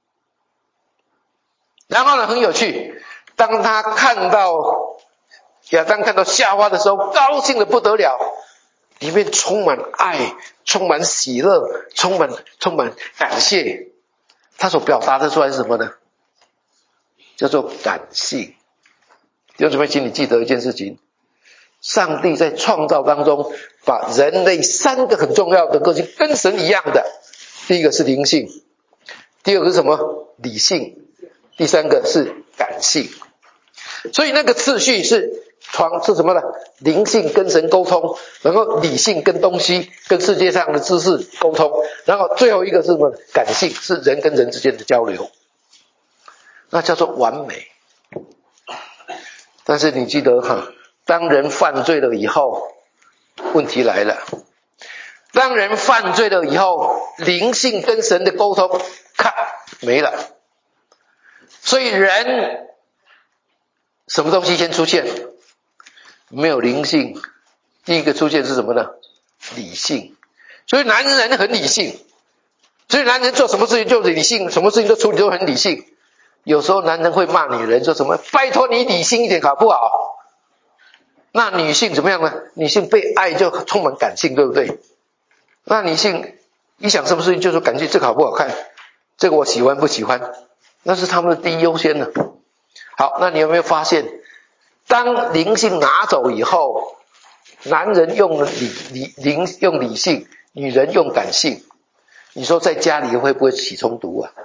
然后呢，很有趣，当他看到亚当看到夏娃的时候，高兴得不得了，里面充满爱，充满喜乐，充满充满感谢。他所表达的出来是什么呢？叫做感性。弟兄姊妹，请你记得一件事情，上帝在创造当中把人类三个很重要的个性跟神一样的，第一个是灵性，第二个是什么？理性，第三个是感性。所以那个次序是传是什么呢？灵性跟神沟通，然后理性跟东西跟世界上的知识沟通，然后最后一个是什么？感性，是人跟人之间的交流，那叫做完美。但是你记得哈，当人犯罪了以后，问题来了。当人犯罪了以后，灵性跟神的沟通咔没了。所以人什么东西先出现？没有灵性，第一个出现是什么呢？理性。所以男人很理性，所以男人做什么事情就理性，什么事情都处理都很理性。有时候男人会骂女人说什么拜托你理性一点好不好？那女性怎么样呢？女性被爱就充满感性，对不对？那女性一想什么事情就说感性，这个好不好看，这个我喜欢不喜欢，那是他们的第一优先的。好，那你有没有发现，当灵性拿走以后，男人用理理灵用理性，女人用感性，你说在家里会不会起冲突啊？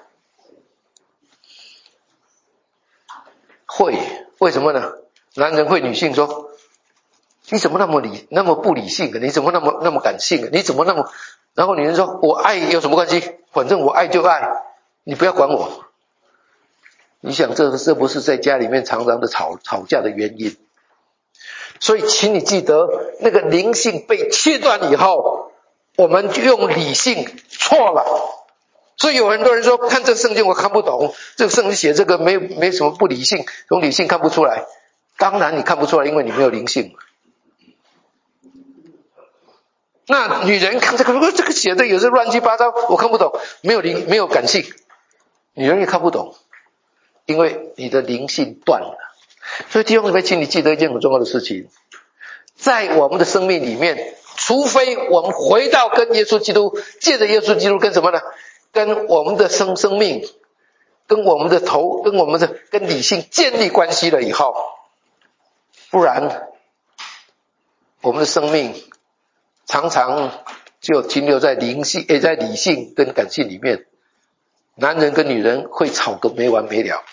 会。为什么呢？男人会女性说你怎么那么理那么不理性的，你怎么那么那么感性的，你怎么那么，然后女人说我爱有什么关系，反正我爱就爱，你不要管我。你想这这不是在家里面常常的吵吵架的原因。所以请你记得，那个灵性被切断以后，我们就用理性错了。所以有很多人说看这个圣经我看不懂，这个圣经写这个没没什么不理性，从理性看不出来。当然你看不出来，因为你没有灵性。那女人看这个这个写的有些乱七八糟，我看不懂，没有灵没有感性，女人也看不懂，因为你的灵性断了。所以弟兄姊妹，请你记得一件很重要的事情，在我们的生命里面，除非我们回到跟耶稣基督，借着耶稣基督跟什么呢？跟我们的生生命，跟我们的头，跟我们的跟理性建立关系了以后，不然我们的生命常常就停留在灵性，也在理性跟感性里面，男人跟女人会吵个没完没了。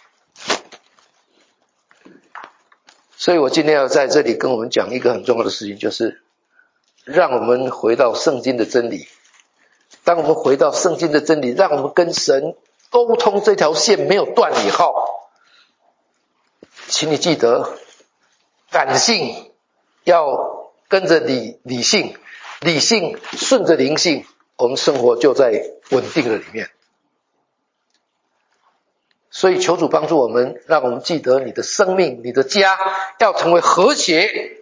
所以我今天要在这里跟我们讲一个很重要的事情，就是让我们回到圣经的真理。当我们回到圣经的真理，让我们跟神沟通这条线没有断以后，请你记得，感性要跟着理理性，理性顺着灵性，我们生活就在稳定的里面。所以求主帮助我们，让我们记得你的生命，你的家要成为和谐，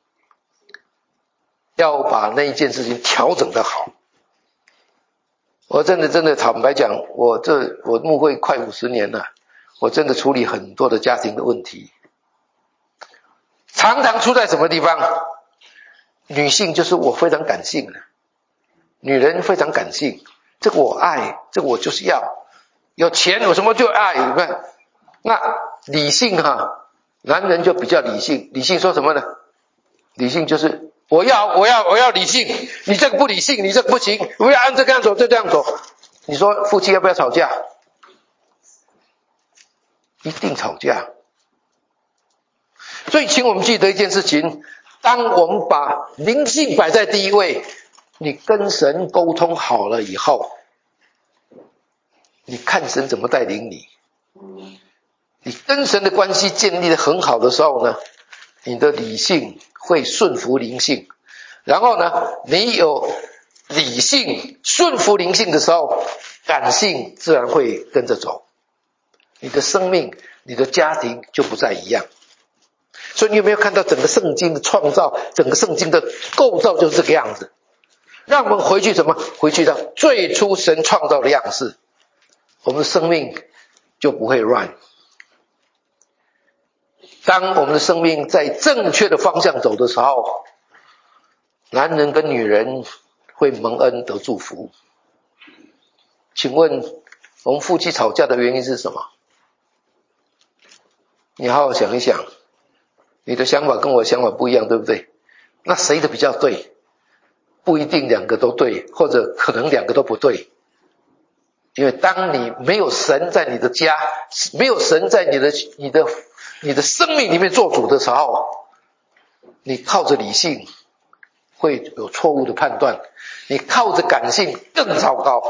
要把那一件事情调整得好。我真的真的坦白讲，我这我牧会快五十年了，我真的处理很多的家庭的问题，常常出在什么地方？女性就是我非常感性的，女人非常感性，这个我爱，这个我就是要有钱，有什么就爱，你看。那理性哈，男人就比较理性，理性说什么呢？理性就是我要我要我要理性，你这个不理性，你这个不行，我要按这个样走就这样走。你说夫妻要不要吵架？一定吵架。所以请我们记得一件事情，当我们把灵性摆在第一位，你跟神沟通好了以后，你看神怎么带领你，你跟神的关系建立得很好的时候呢，你的理性会顺服灵性，然后呢，你有理性顺服灵性的时候，感性自然会跟着走，你的生命你的家庭就不再一样。所以你有没有看到整个圣经的创造，整个圣经的构造就是这个样子，让我们回去什么？回去到最初神创造的样式，我们的生命就不会乱。 当我们的生命在正确的方向走的时候，男人跟女人会蒙恩得祝福。请问我们夫妻吵架的原因是什么？你好好想一想，你的想法跟我的想法不一样，对不对？那谁的比较对？不一定两个都对，或者可能两个都不对。因为当你没有神在你的家，没有神在你的你的你的生命里面做主的时候，你靠着理性会有错误的判断，你靠着感性更糟糕。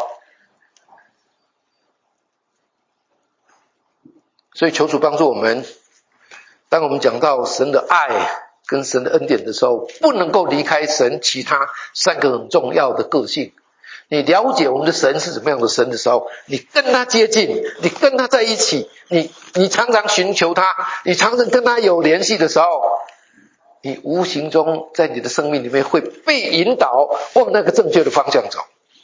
所以求主帮助我们，当我们讲到神的爱跟神的恩典的时候，不能够离开神其他三个很重要的个性。你了解我们的神是怎么样的神的时候，你跟他接近，你跟他在一起，你你常常寻求他，你常常跟他有联系的时候，你无形中在你的生命里面会被引导往那个正确的方向走。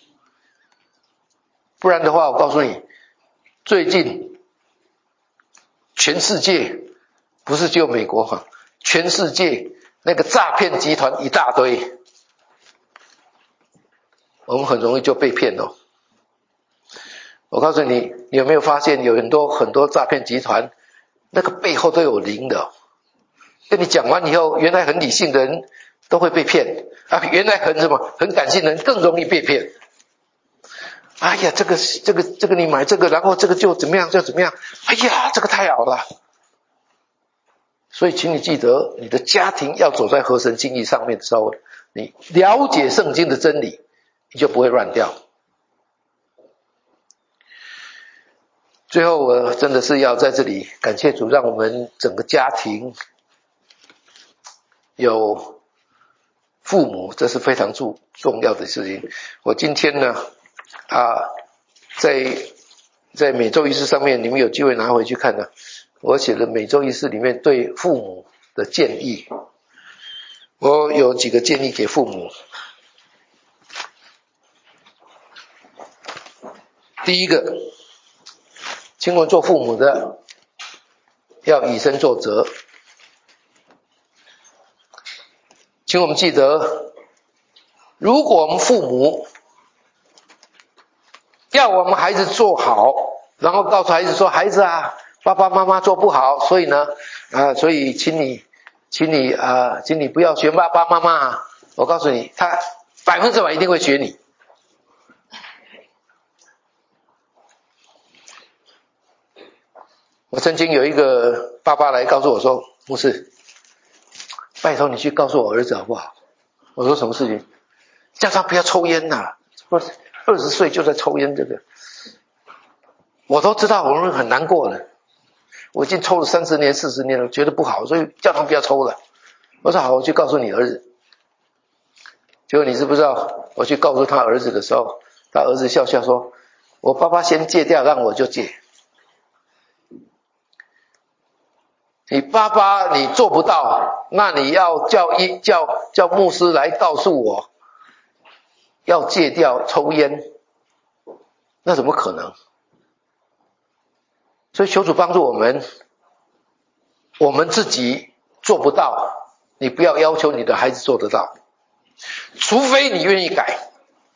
不然的话，我告诉你，最近全世界不是只有美国哈，全世界那个诈骗集团一大堆，我们很容易就被骗哦。我告诉你，你有没有发现有很多很多诈骗集团，那个背后都有灵的。跟你讲完以后，原来很理性的人都会被骗啊，原来很什么很感性的人更容易被骗。哎呀，这个这个这个你买这个，然后这个就怎么样就怎么样，哎呀，这个太好了。所以请你记得，你的家庭要走在合神心意上面的时候，你了解圣经的真理，你就不会乱掉。最后我真的是要在这里感谢主，让我们整个家庭有父母，这是非常重重要的事情。我今天呢啊，在在每周仪式上面，你们有机会拿回去看呢，我写的每周仪式里面对父母的建议，我有几个建议给父母。第一个，请我做父母的要以身作则，请我们记得，如果我们父母要我们孩子做好，然后告诉孩子说，孩子啊，爸爸妈妈做不好，所以呢啊，所以请你请你啊，请你不要学爸爸妈妈。我告诉你，他百分之百一定会学你。我曾经有一个爸爸来告诉我说，牧师，拜托你去告诉我儿子好不好？我说什么事情？叫他不要抽烟呐、啊，二十岁就在抽烟，这个我都知道，我们很难过的。我已经抽了三十年、四十年了，觉得不好，所以叫他不要抽了。我说好，我去告诉你儿子。结果你知不知道？我去告诉他儿子的时候，他儿子笑笑说：“我爸爸先戒掉，让我就戒。”你爸爸你做不到，那你要叫一叫叫牧师来告诉我，要戒掉抽烟，那怎么可能？所以求主帮助我们，我们自己做不到，你不要要求你的孩子做得到，除非你愿意改。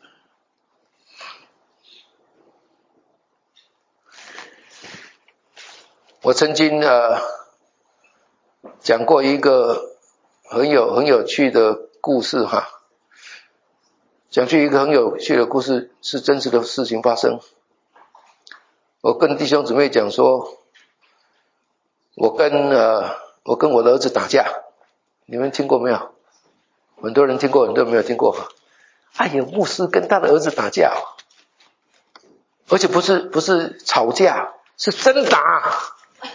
我曾经呃讲过一个很有很有趣的故事哈，讲去一个很有趣的故事，是真实的事情发生。我跟弟兄姊妹讲说，我跟呃我跟我的儿子打架，你们听过没有？很多人听过，很多人没有听过哈。哎呀，牧师跟他的儿子打架，而且不是不是吵架，是真打。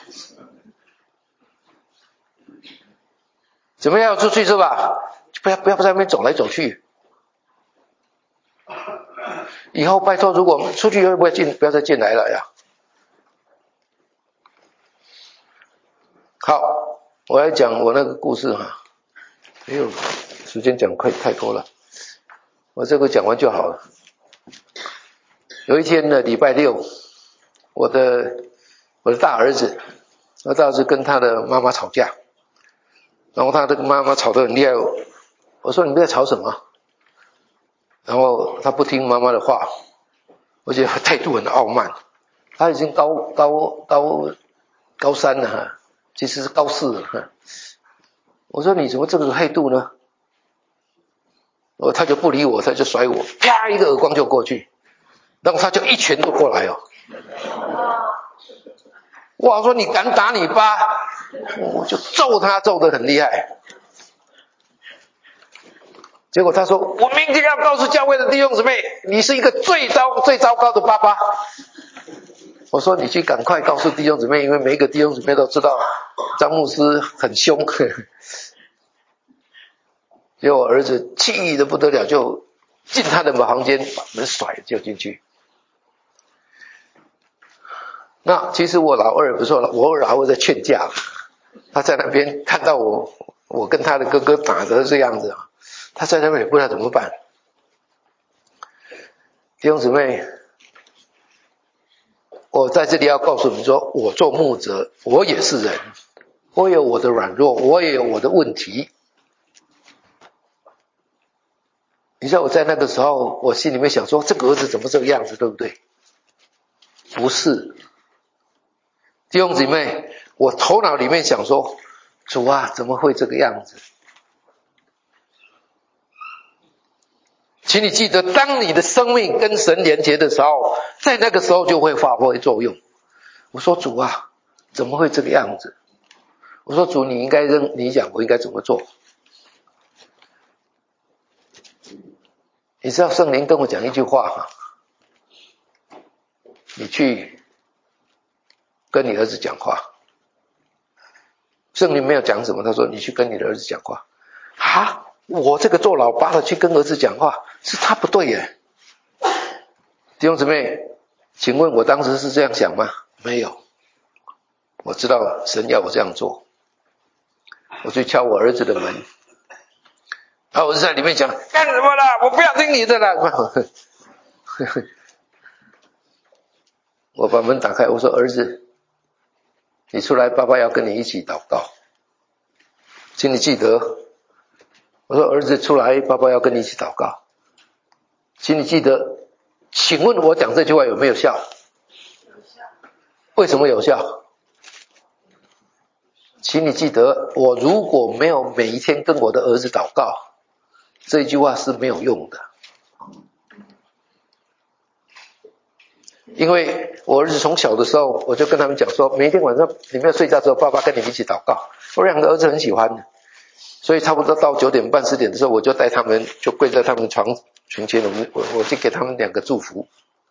怎么样要出去是吧？不要不要在那边走来走去。以后拜托，如果出去以后不要进，不要再进来了呀。好，我来讲我那个故事哈。哎呦，时间讲快太多了，我这个讲完就好了。有一天呢，礼拜六，我的我的大儿子那大儿子跟他的妈妈吵架，然后他的妈妈吵得很厉害，我说你们在吵什么？然后他不听妈妈的话，而且态度很傲慢，他已经高高高高三了，其实是高四了。我说你怎么这个态度呢？哦，他就不理我，他就甩我，啪一个耳光就过去，然后他就一拳就过来哦。哇，说你敢打你爸，我就揍他，揍得很厉害。结果他说，我明天要告诉教会的弟兄姊妹，你是一个最糟最糟糕的爸爸。我说你去赶快告诉弟兄姊妹，因为每一个弟兄姊妹都知道张牧师很凶。结果我儿子气得不得了，就进他的房间，把门甩就进去。那其实我老二不错了，我老二在劝架，他在那边看到我，我跟他的哥哥打的这样子，他在那边也不知道怎么办。弟兄姊妹，我在这里要告诉你们说，我做牧者，我也是人，我有我的软弱，我也有我的问题。你知道我在那个时候，我心里面想说，这个儿子怎么这个样子，对不对？不是，弟兄姊妹，我头脑里面想说，主啊，怎么会这个样子？请你记得，当你的生命跟神连结的时候，在那个时候就会发挥作用。我说主啊，怎么会这个样子？我说主，你应该认，你讲我应该怎么做？你知道圣灵跟我讲一句话吗？你去跟你儿子讲话。圣灵没有讲什么，他说你去跟你的儿子讲话。啊，我这个做老爸的去跟儿子讲话，是他不对耶。弟兄姊妹，请问我当时是这样想吗？没有。我知道神要我这样做，我去敲我儿子的门，然后我就在里面讲，干什么啦？我不要听你的啦。我把门打开，我说儿子，你出来，爸爸要跟你一起祷告，请你记得。我说儿子出来，爸爸要跟你一起祷告，请你记得。请问我讲这句话有没有效？为什么有效？请你记得，我如果没有每一天跟我的儿子祷告，这一句话是没有用的。因为我儿子从小的时候，我就跟他们讲说，每一天晚上你们要睡觉之后，爸爸跟你们一起祷告。我两个儿子很喜欢的，所以差不多到九点半十点的时候，我就带他们就跪在他们床床前，我们我我就给他们两个祝福。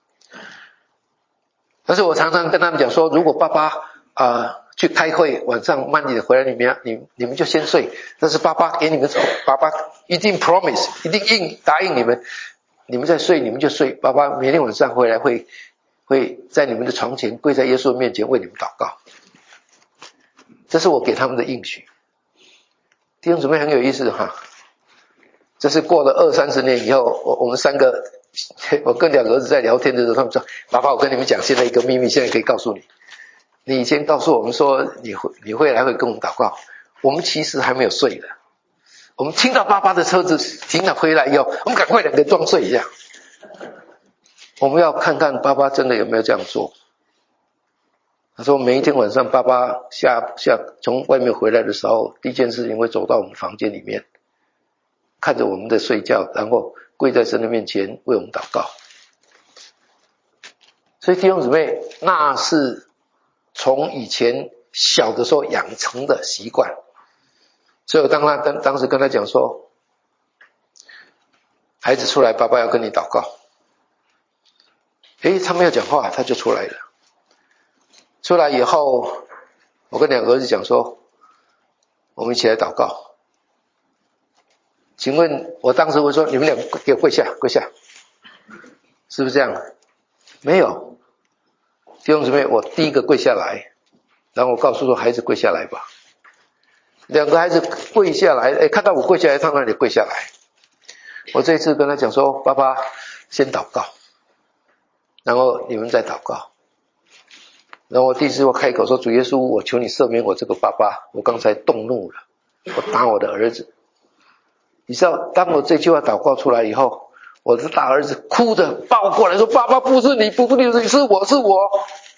但是我常常跟他们讲说，如果爸爸啊、呃、去开会，晚上慢一点回来，你们你你们就先睡。但是爸爸给你们，爸爸一定 promise， 一定应答应你们，你们在睡你们就睡。爸爸明天晚上回来会会在你们的床前跪在耶稣面前为你们祷告。这是我给他们的应许。弟兄姊妹很有意思哈，这是过了二三十年以后，我我们三个，我跟两个儿子在聊天的时候，他们说：“爸爸，我跟你们讲，现在一个秘密，现在可以告诉你。你以前告诉我们说你会你会来会跟我们祷告，我们其实还没有睡的。我们听到爸爸的车子停了回来以后，我们赶快两个装睡一下。我们要看看爸爸真的有没有这样做。”他说每一天晚上爸爸下下从外面回来的时候，第一件事情会走到我们房间里面，看着我们在睡觉，然后跪在神的面前为我们祷告。所以弟兄姊妹，那是从以前小的时候养成的习惯。所以我当他跟当时跟他讲说，孩子出来，爸爸要跟你祷告。诶，他没有讲话，他就出来了。出来以后，我跟两个儿子讲说，我们一起来祷告。请问我当时会说，你们两个给我跪下，跪下，是不是这样？没有。弟兄姊妹，我第一个跪下来，然后我告诉说孩子跪下来吧。两个孩子跪下来，哎，看到我跪下来，他那里跪下来。我这一次跟他讲说，爸爸先祷告，然后你们再祷告。 然后我第一次我开口说，主耶稣，我求你赦免我这个爸爸，我刚才动怒了，我打我的儿子。你知道当我这句话祷告出来以后，我的大儿子哭着抱过来说，爸爸不是你，不是你，是我是我。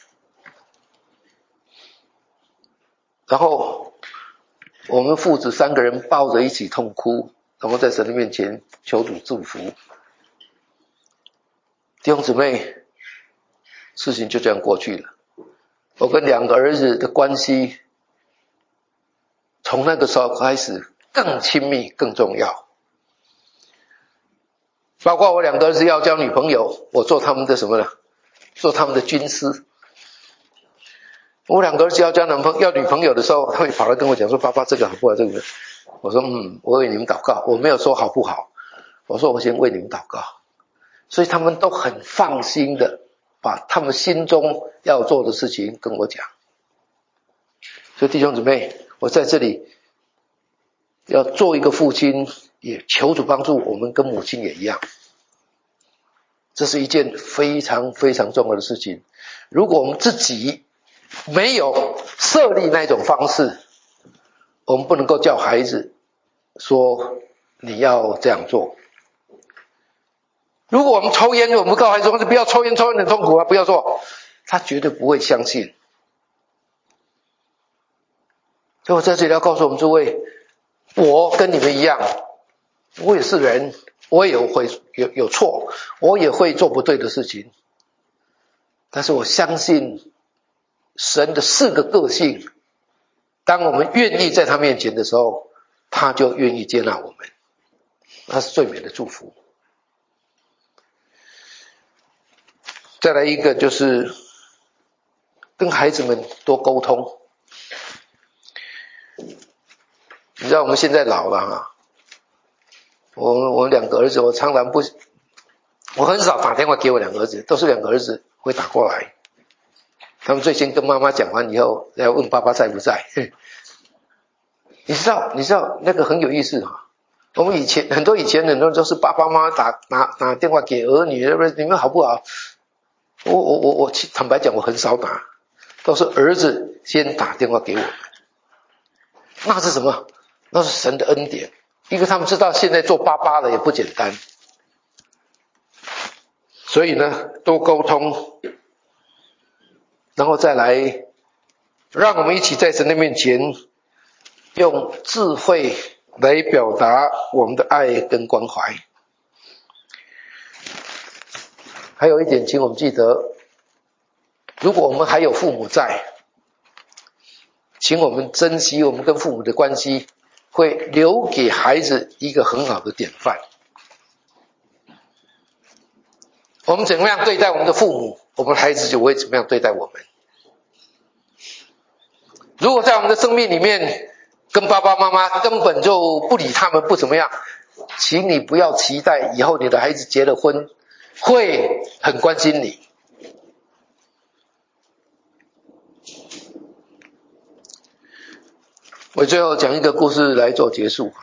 然后我们父子三个人抱着一起痛哭，然后在神的面前求主祝福。弟兄姊妹，事情就这样过去了。我跟两个儿子的关系从那个时候开始更亲密更重要。包括我两个儿子要交女朋友，我做他们的什么呢？做他们的军师。我两个儿子要交男朋友要女朋友的时候，他会跑来跟我讲说，爸爸这个好不好，这个我说嗯，我为你们祷告。我没有说好不好，我说我先为你们祷告。所以他们都很放心的把他们心中要做的事情跟我讲。所以弟兄姊妹，我在这里要做一个父亲，也求主帮助我们，跟母亲也一样。这是一件非常非常重要的事情。如果我们自己没有设立那种方式，我们不能够叫孩子说你要这样做。如果我们抽烟，我们告诉孩子说不要抽烟，抽烟很痛苦啊，不要做，他绝对不会相信。所以我在这里要告诉我们诸位，我跟你们一样，我也是人，我也会有有错，我也会做不对的事情。但是我相信神的四个个性，当我们愿意在他面前的时候，他就愿意接纳我们，那是最美的祝福。再来一个就是跟孩子们多沟通。你知道我们现在老了啊，我我两个儿子，我常常不，我很少打电话给我两个儿子，都是两个儿子会打过来。他们最先跟妈妈讲完以后，要问爸爸在不在。你知道，你知道那个很有意思啊。我们以前很多以前很多都是爸爸妈妈打打打电话给儿女，你们好不好？我我我我坦白讲，我很少打，都是儿子先打电话给我们。那是什么？那是神的恩典。因为他们知道现在做爸爸的也不简单，所以呢，多沟通，然后再来，让我们一起在神的面前，用智慧来表达我们的爱跟关怀。还有一点，请我们记得，如果我们还有父母在，请我们珍惜我们跟父母的关系，会留给孩子一个很好的典范。我们怎么样对待我们的父母，我们的孩子就会怎么样对待我们。如果在我们的生命里面跟爸爸妈妈根本就不理他们，不怎么样，请你不要期待以后你的孩子结了婚会很关心你。我最后讲一个故事来做结束。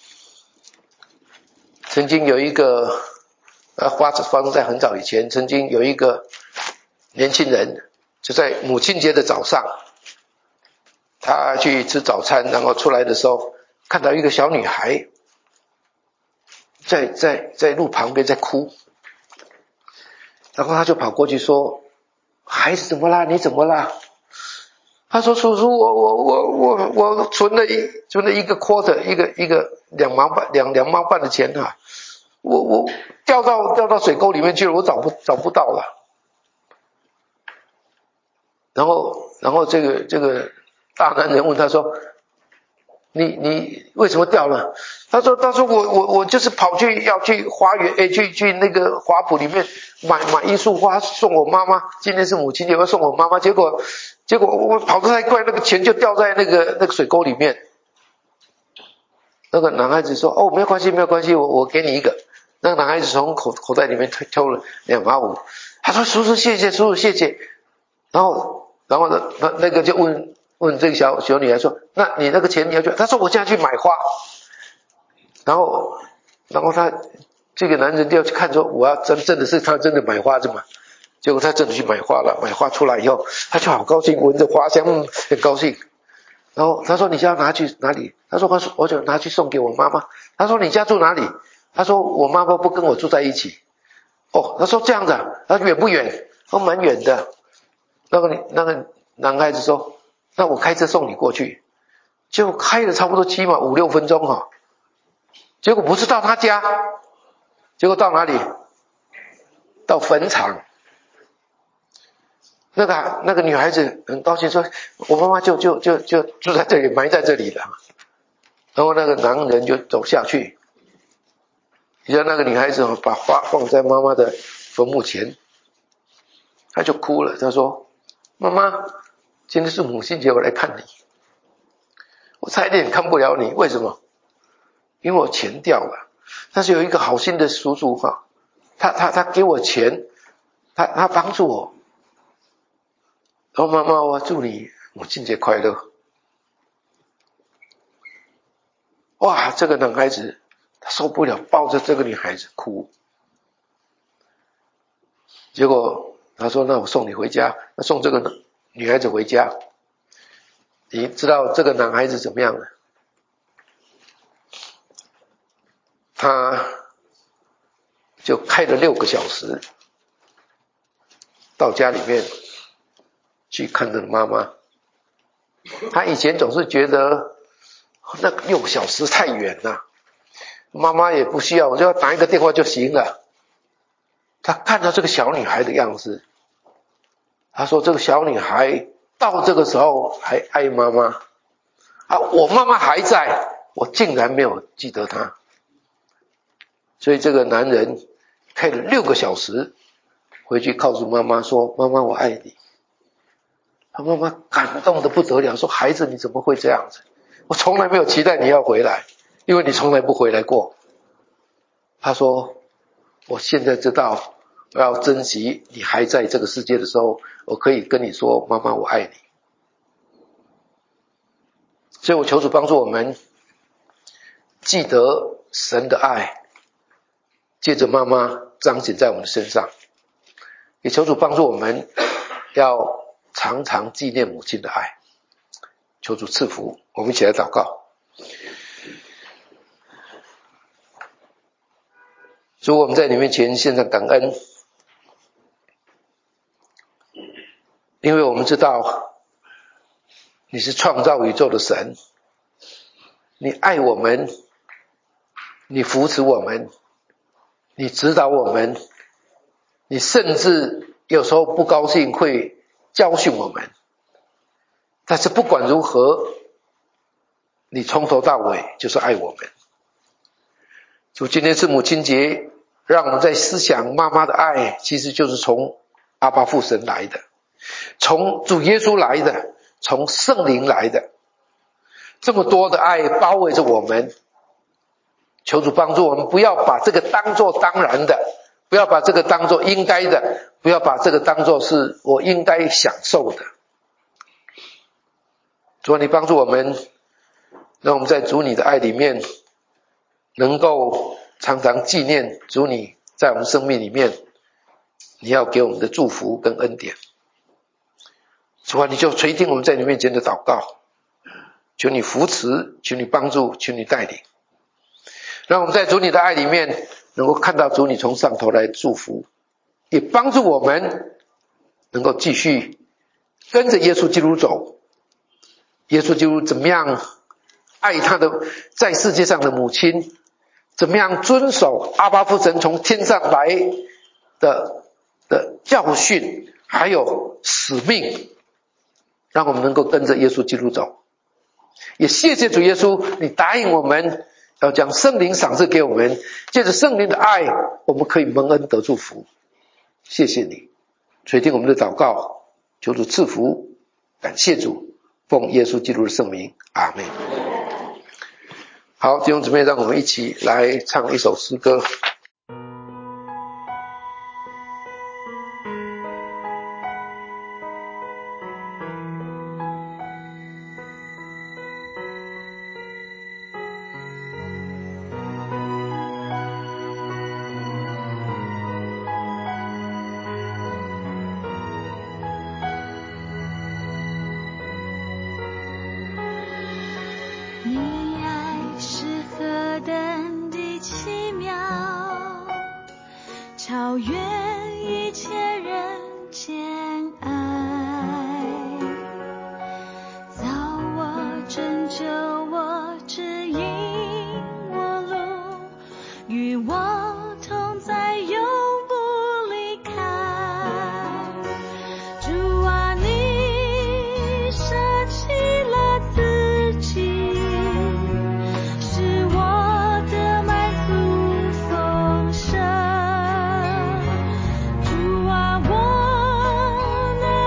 曾经有一个呃，发发生在很早以前，曾经有一个年轻人，就在母亲节的早上，他去吃早餐，然后出来的时候看到一个小女孩在在在路旁边在哭，然后他就跑过去说：“孩子怎么啦？你怎么啦？”他说：“叔叔，我我我我我存了一存了一个 quarter， 一个一个两毛半两两毛半的钱啊，我我掉到掉到水沟里面去了，我找不找不到了。”然后然后这个这个大男人问他说：“你你为什么掉了？”他说：“他说我我我就是跑去要去花园，诶，去去那个花圃里面买买一束花送我妈妈，今天是母亲节，要送我妈妈，结果结果我跑得太快，那个钱就掉在那个那个水沟里面。”那个男孩子说：“哦，没有关系，没有关系，我我给你一个。”那个男孩子从口口袋里面抽了两毛五，他说：“叔叔谢谢，叔叔谢谢。”然后然后呢，那那个就问问这个小小女孩说：“那你那个钱你要去？”他说：“我现在去买花。”然后然后他这个男人就要去看说，我要真真的是他真的买花是吗？ 结果他真的去买花了，买花出来以后，他就好高兴，闻着花香，嗯，很高兴。然后他说：“你家拿去哪里？”他说：“我我就拿去送给我妈妈。”他说：“你家住哪里？”他说：“我妈妈不跟我住在一起。”哦，他说：“这样子啊？他远不远？”说：“蛮远的。”那个那个男孩子说：“那我开车送你过去。”就开了差不多起码五六分钟哈、哦，结果不是到他家，结果到哪里？到坟场。那个那个女孩子很高兴说：“我妈妈就就就就住在这里，埋在这里了。”然后那个男人就走下去，让那个女孩子把花放在妈妈的坟墓前，她就哭了。她说：“妈妈，今天是母亲节，我来看你，我差一点看不了你，为什么？因为我钱掉了。但是有一个好心的叔叔哈，他他他给我钱，他他帮助我。然后妈妈，我祝你母亲节快乐。”哇，这个男孩子他受不了，抱着这个女孩子哭。结果他说：“那我送你回家。”他送这个女孩子回家。你知道这个男孩子怎么样呢？他就开了六个小时到家里面去看着妈妈。他以前总是觉得那六个小时太远了，妈妈也不需要，我就要打一个电话就行了。他看到这个小女孩的样子，他说：“这个小女孩到这个时候还爱妈妈啊，我妈妈还在，我竟然没有记得她。”所以这个男人开了六个小时回去告诉妈妈说：“妈妈，我爱你。”他妈妈感动得不得了，说：“孩子，你怎么会这样子？我从来没有期待你要回来，因为你从来不回来过。”他说：“我现在知道，我要珍惜你还在这个世界的时候，我可以跟你说，妈妈，我爱你。”所以我求主帮助我们记得神的爱，借着妈妈彰显在我们的身上，也求主帮助我们要常常纪念母亲的爱。求主赐福，我们一起来祷告。主，我们在你面前献上感恩，因为我们知道你是创造宇宙的神，你爱我们，你扶持我们，你指导我们，你甚至有时候不高兴会教训我们，但是不管如何，你从头到尾就是爱我们。主，今天是母亲节，让我们在思想妈妈的爱其实就是从阿爸父神来的，从主耶稣来的，从圣灵来的，这么多的爱包围着我们。求主帮助我们，不要把这个当作当然的，不要把这个当作应该的，不要把这个当作是我应该享受的。主啊，你帮助我们，让我们在主你的爱里面能够常常纪念主你在我们生命里面你要给我们的祝福跟恩典。主啊，你就垂听我们在你面前的祷告，求你扶持，求你帮助，求你带领，让我们在主你的爱里面能够看到主你从上头来祝福，也帮助我们能够继续跟着耶稣基督走。耶稣基督怎么样爱他的在世界上的母亲，怎么样遵守阿爸父神从天上来的的教训还有使命，让我们能够跟着耶稣基督走。也谢谢主耶稣，你答应我们要将圣灵赏赐给我们，借着圣灵的爱我们可以蒙恩得祝福。谢谢你垂听我们的祷告，求主赐福，感谢主，奉耶稣基督的圣名，阿们。好，弟兄姊妹，让我们一起来唱一首诗歌。 愿一切人间爱，造我拯救我指引我路，与我同在永不离开。主啊，你舍弃了自己，使我的满足丰盛。主啊，我能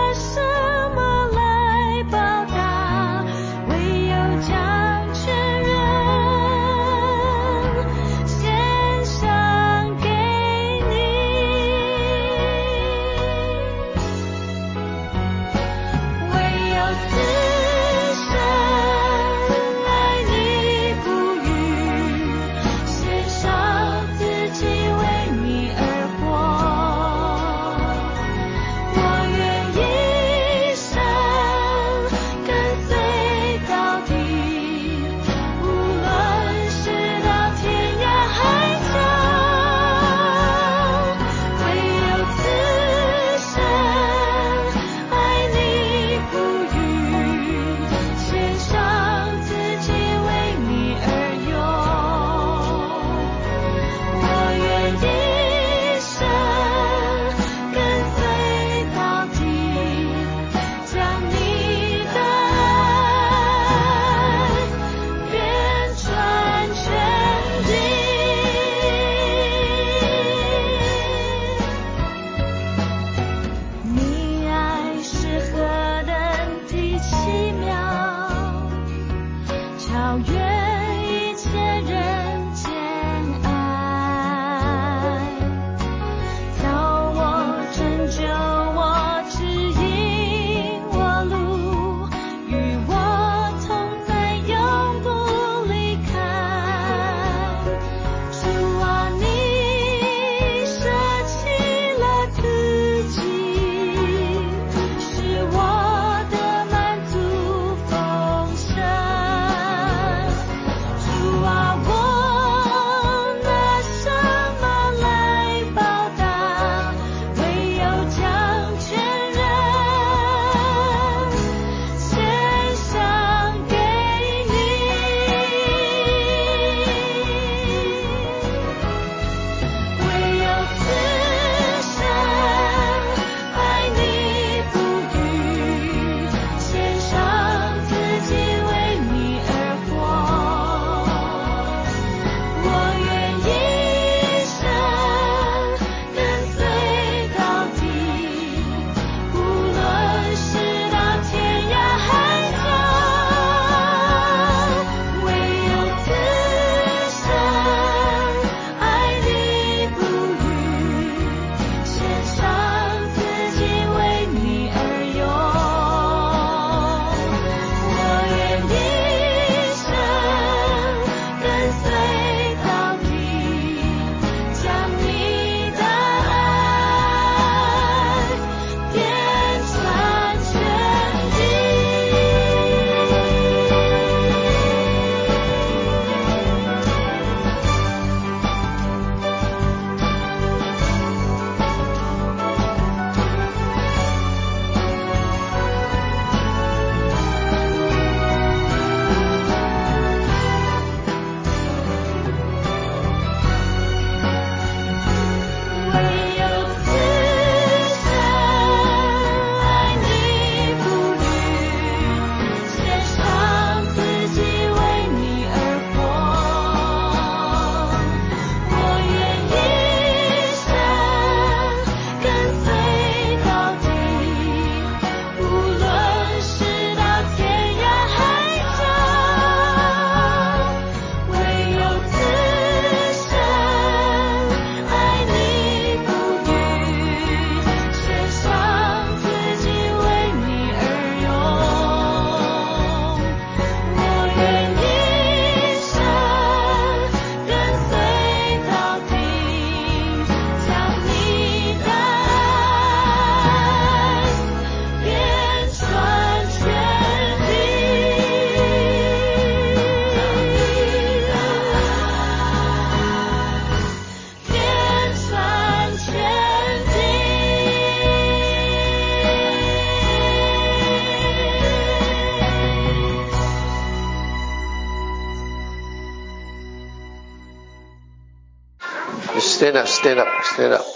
stand up, stand up, stand up.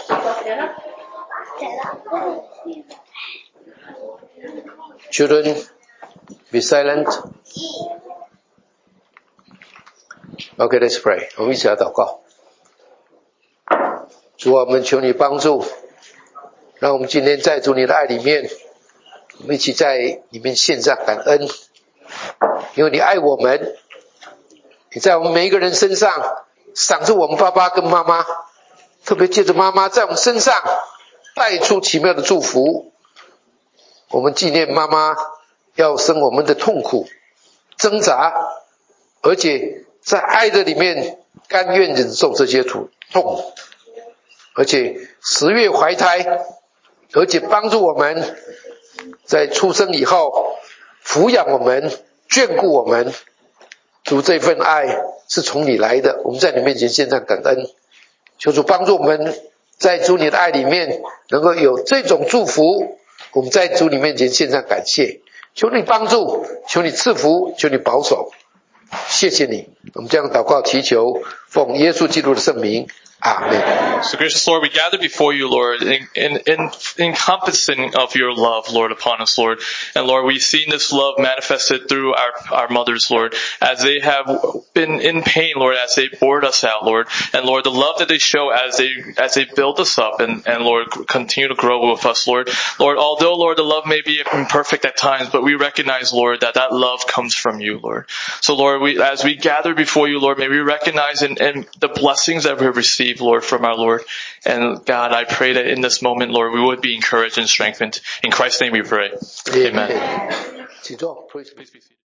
Children, be silent. Okay, let's pray. 我们一起来祷告。主啊，我们求你帮助，让我们今天在主你的爱里面，我们一起在里面献上感恩，因为你爱我们，你在我们每一个人身上赏赐我们爸爸跟妈妈，特别借着妈妈在我们身上带出奇妙的祝福。我们纪念妈妈要生我们的痛苦挣扎，而且在爱的里面甘愿忍受这些痛，而且十月怀胎，而且帮助我们在出生以后抚养我们，眷顾我们。主，这份爱是从你来的，我们在你面前献上感恩，求主帮助我们在主你的爱里面能够有这种祝福，我们在主你面前献上感谢，求你帮助，求你赐福，求你保守，谢谢你。我们这样祷告祈求，奉耶稣基督的圣名，阿们。 So gracious Lord, we gather before you, Lord, in, in, in encompassing of your love, Lord, upon us, Lord. And Lord, we've seen this love manifested through our, our mothers, Lord, as they have been in pain, Lord, as they bored us out, Lord. And Lord, the love that they show as they, as they build us up and, and Lord, continue to grow with us, Lord. Lord, although, Lord, the love may be imperfect at times, but we recognize, Lord, that that love comes from you, Lord. So Lord, we, as we gather before you, Lord, may we recognize in, in the blessings that we have received, Lord, from our Lord. And God, I pray that in this moment, Lord, we would be encouraged and strengthened. In Christ's name we pray. Amen. Amen. 请坐，please. Please be seated.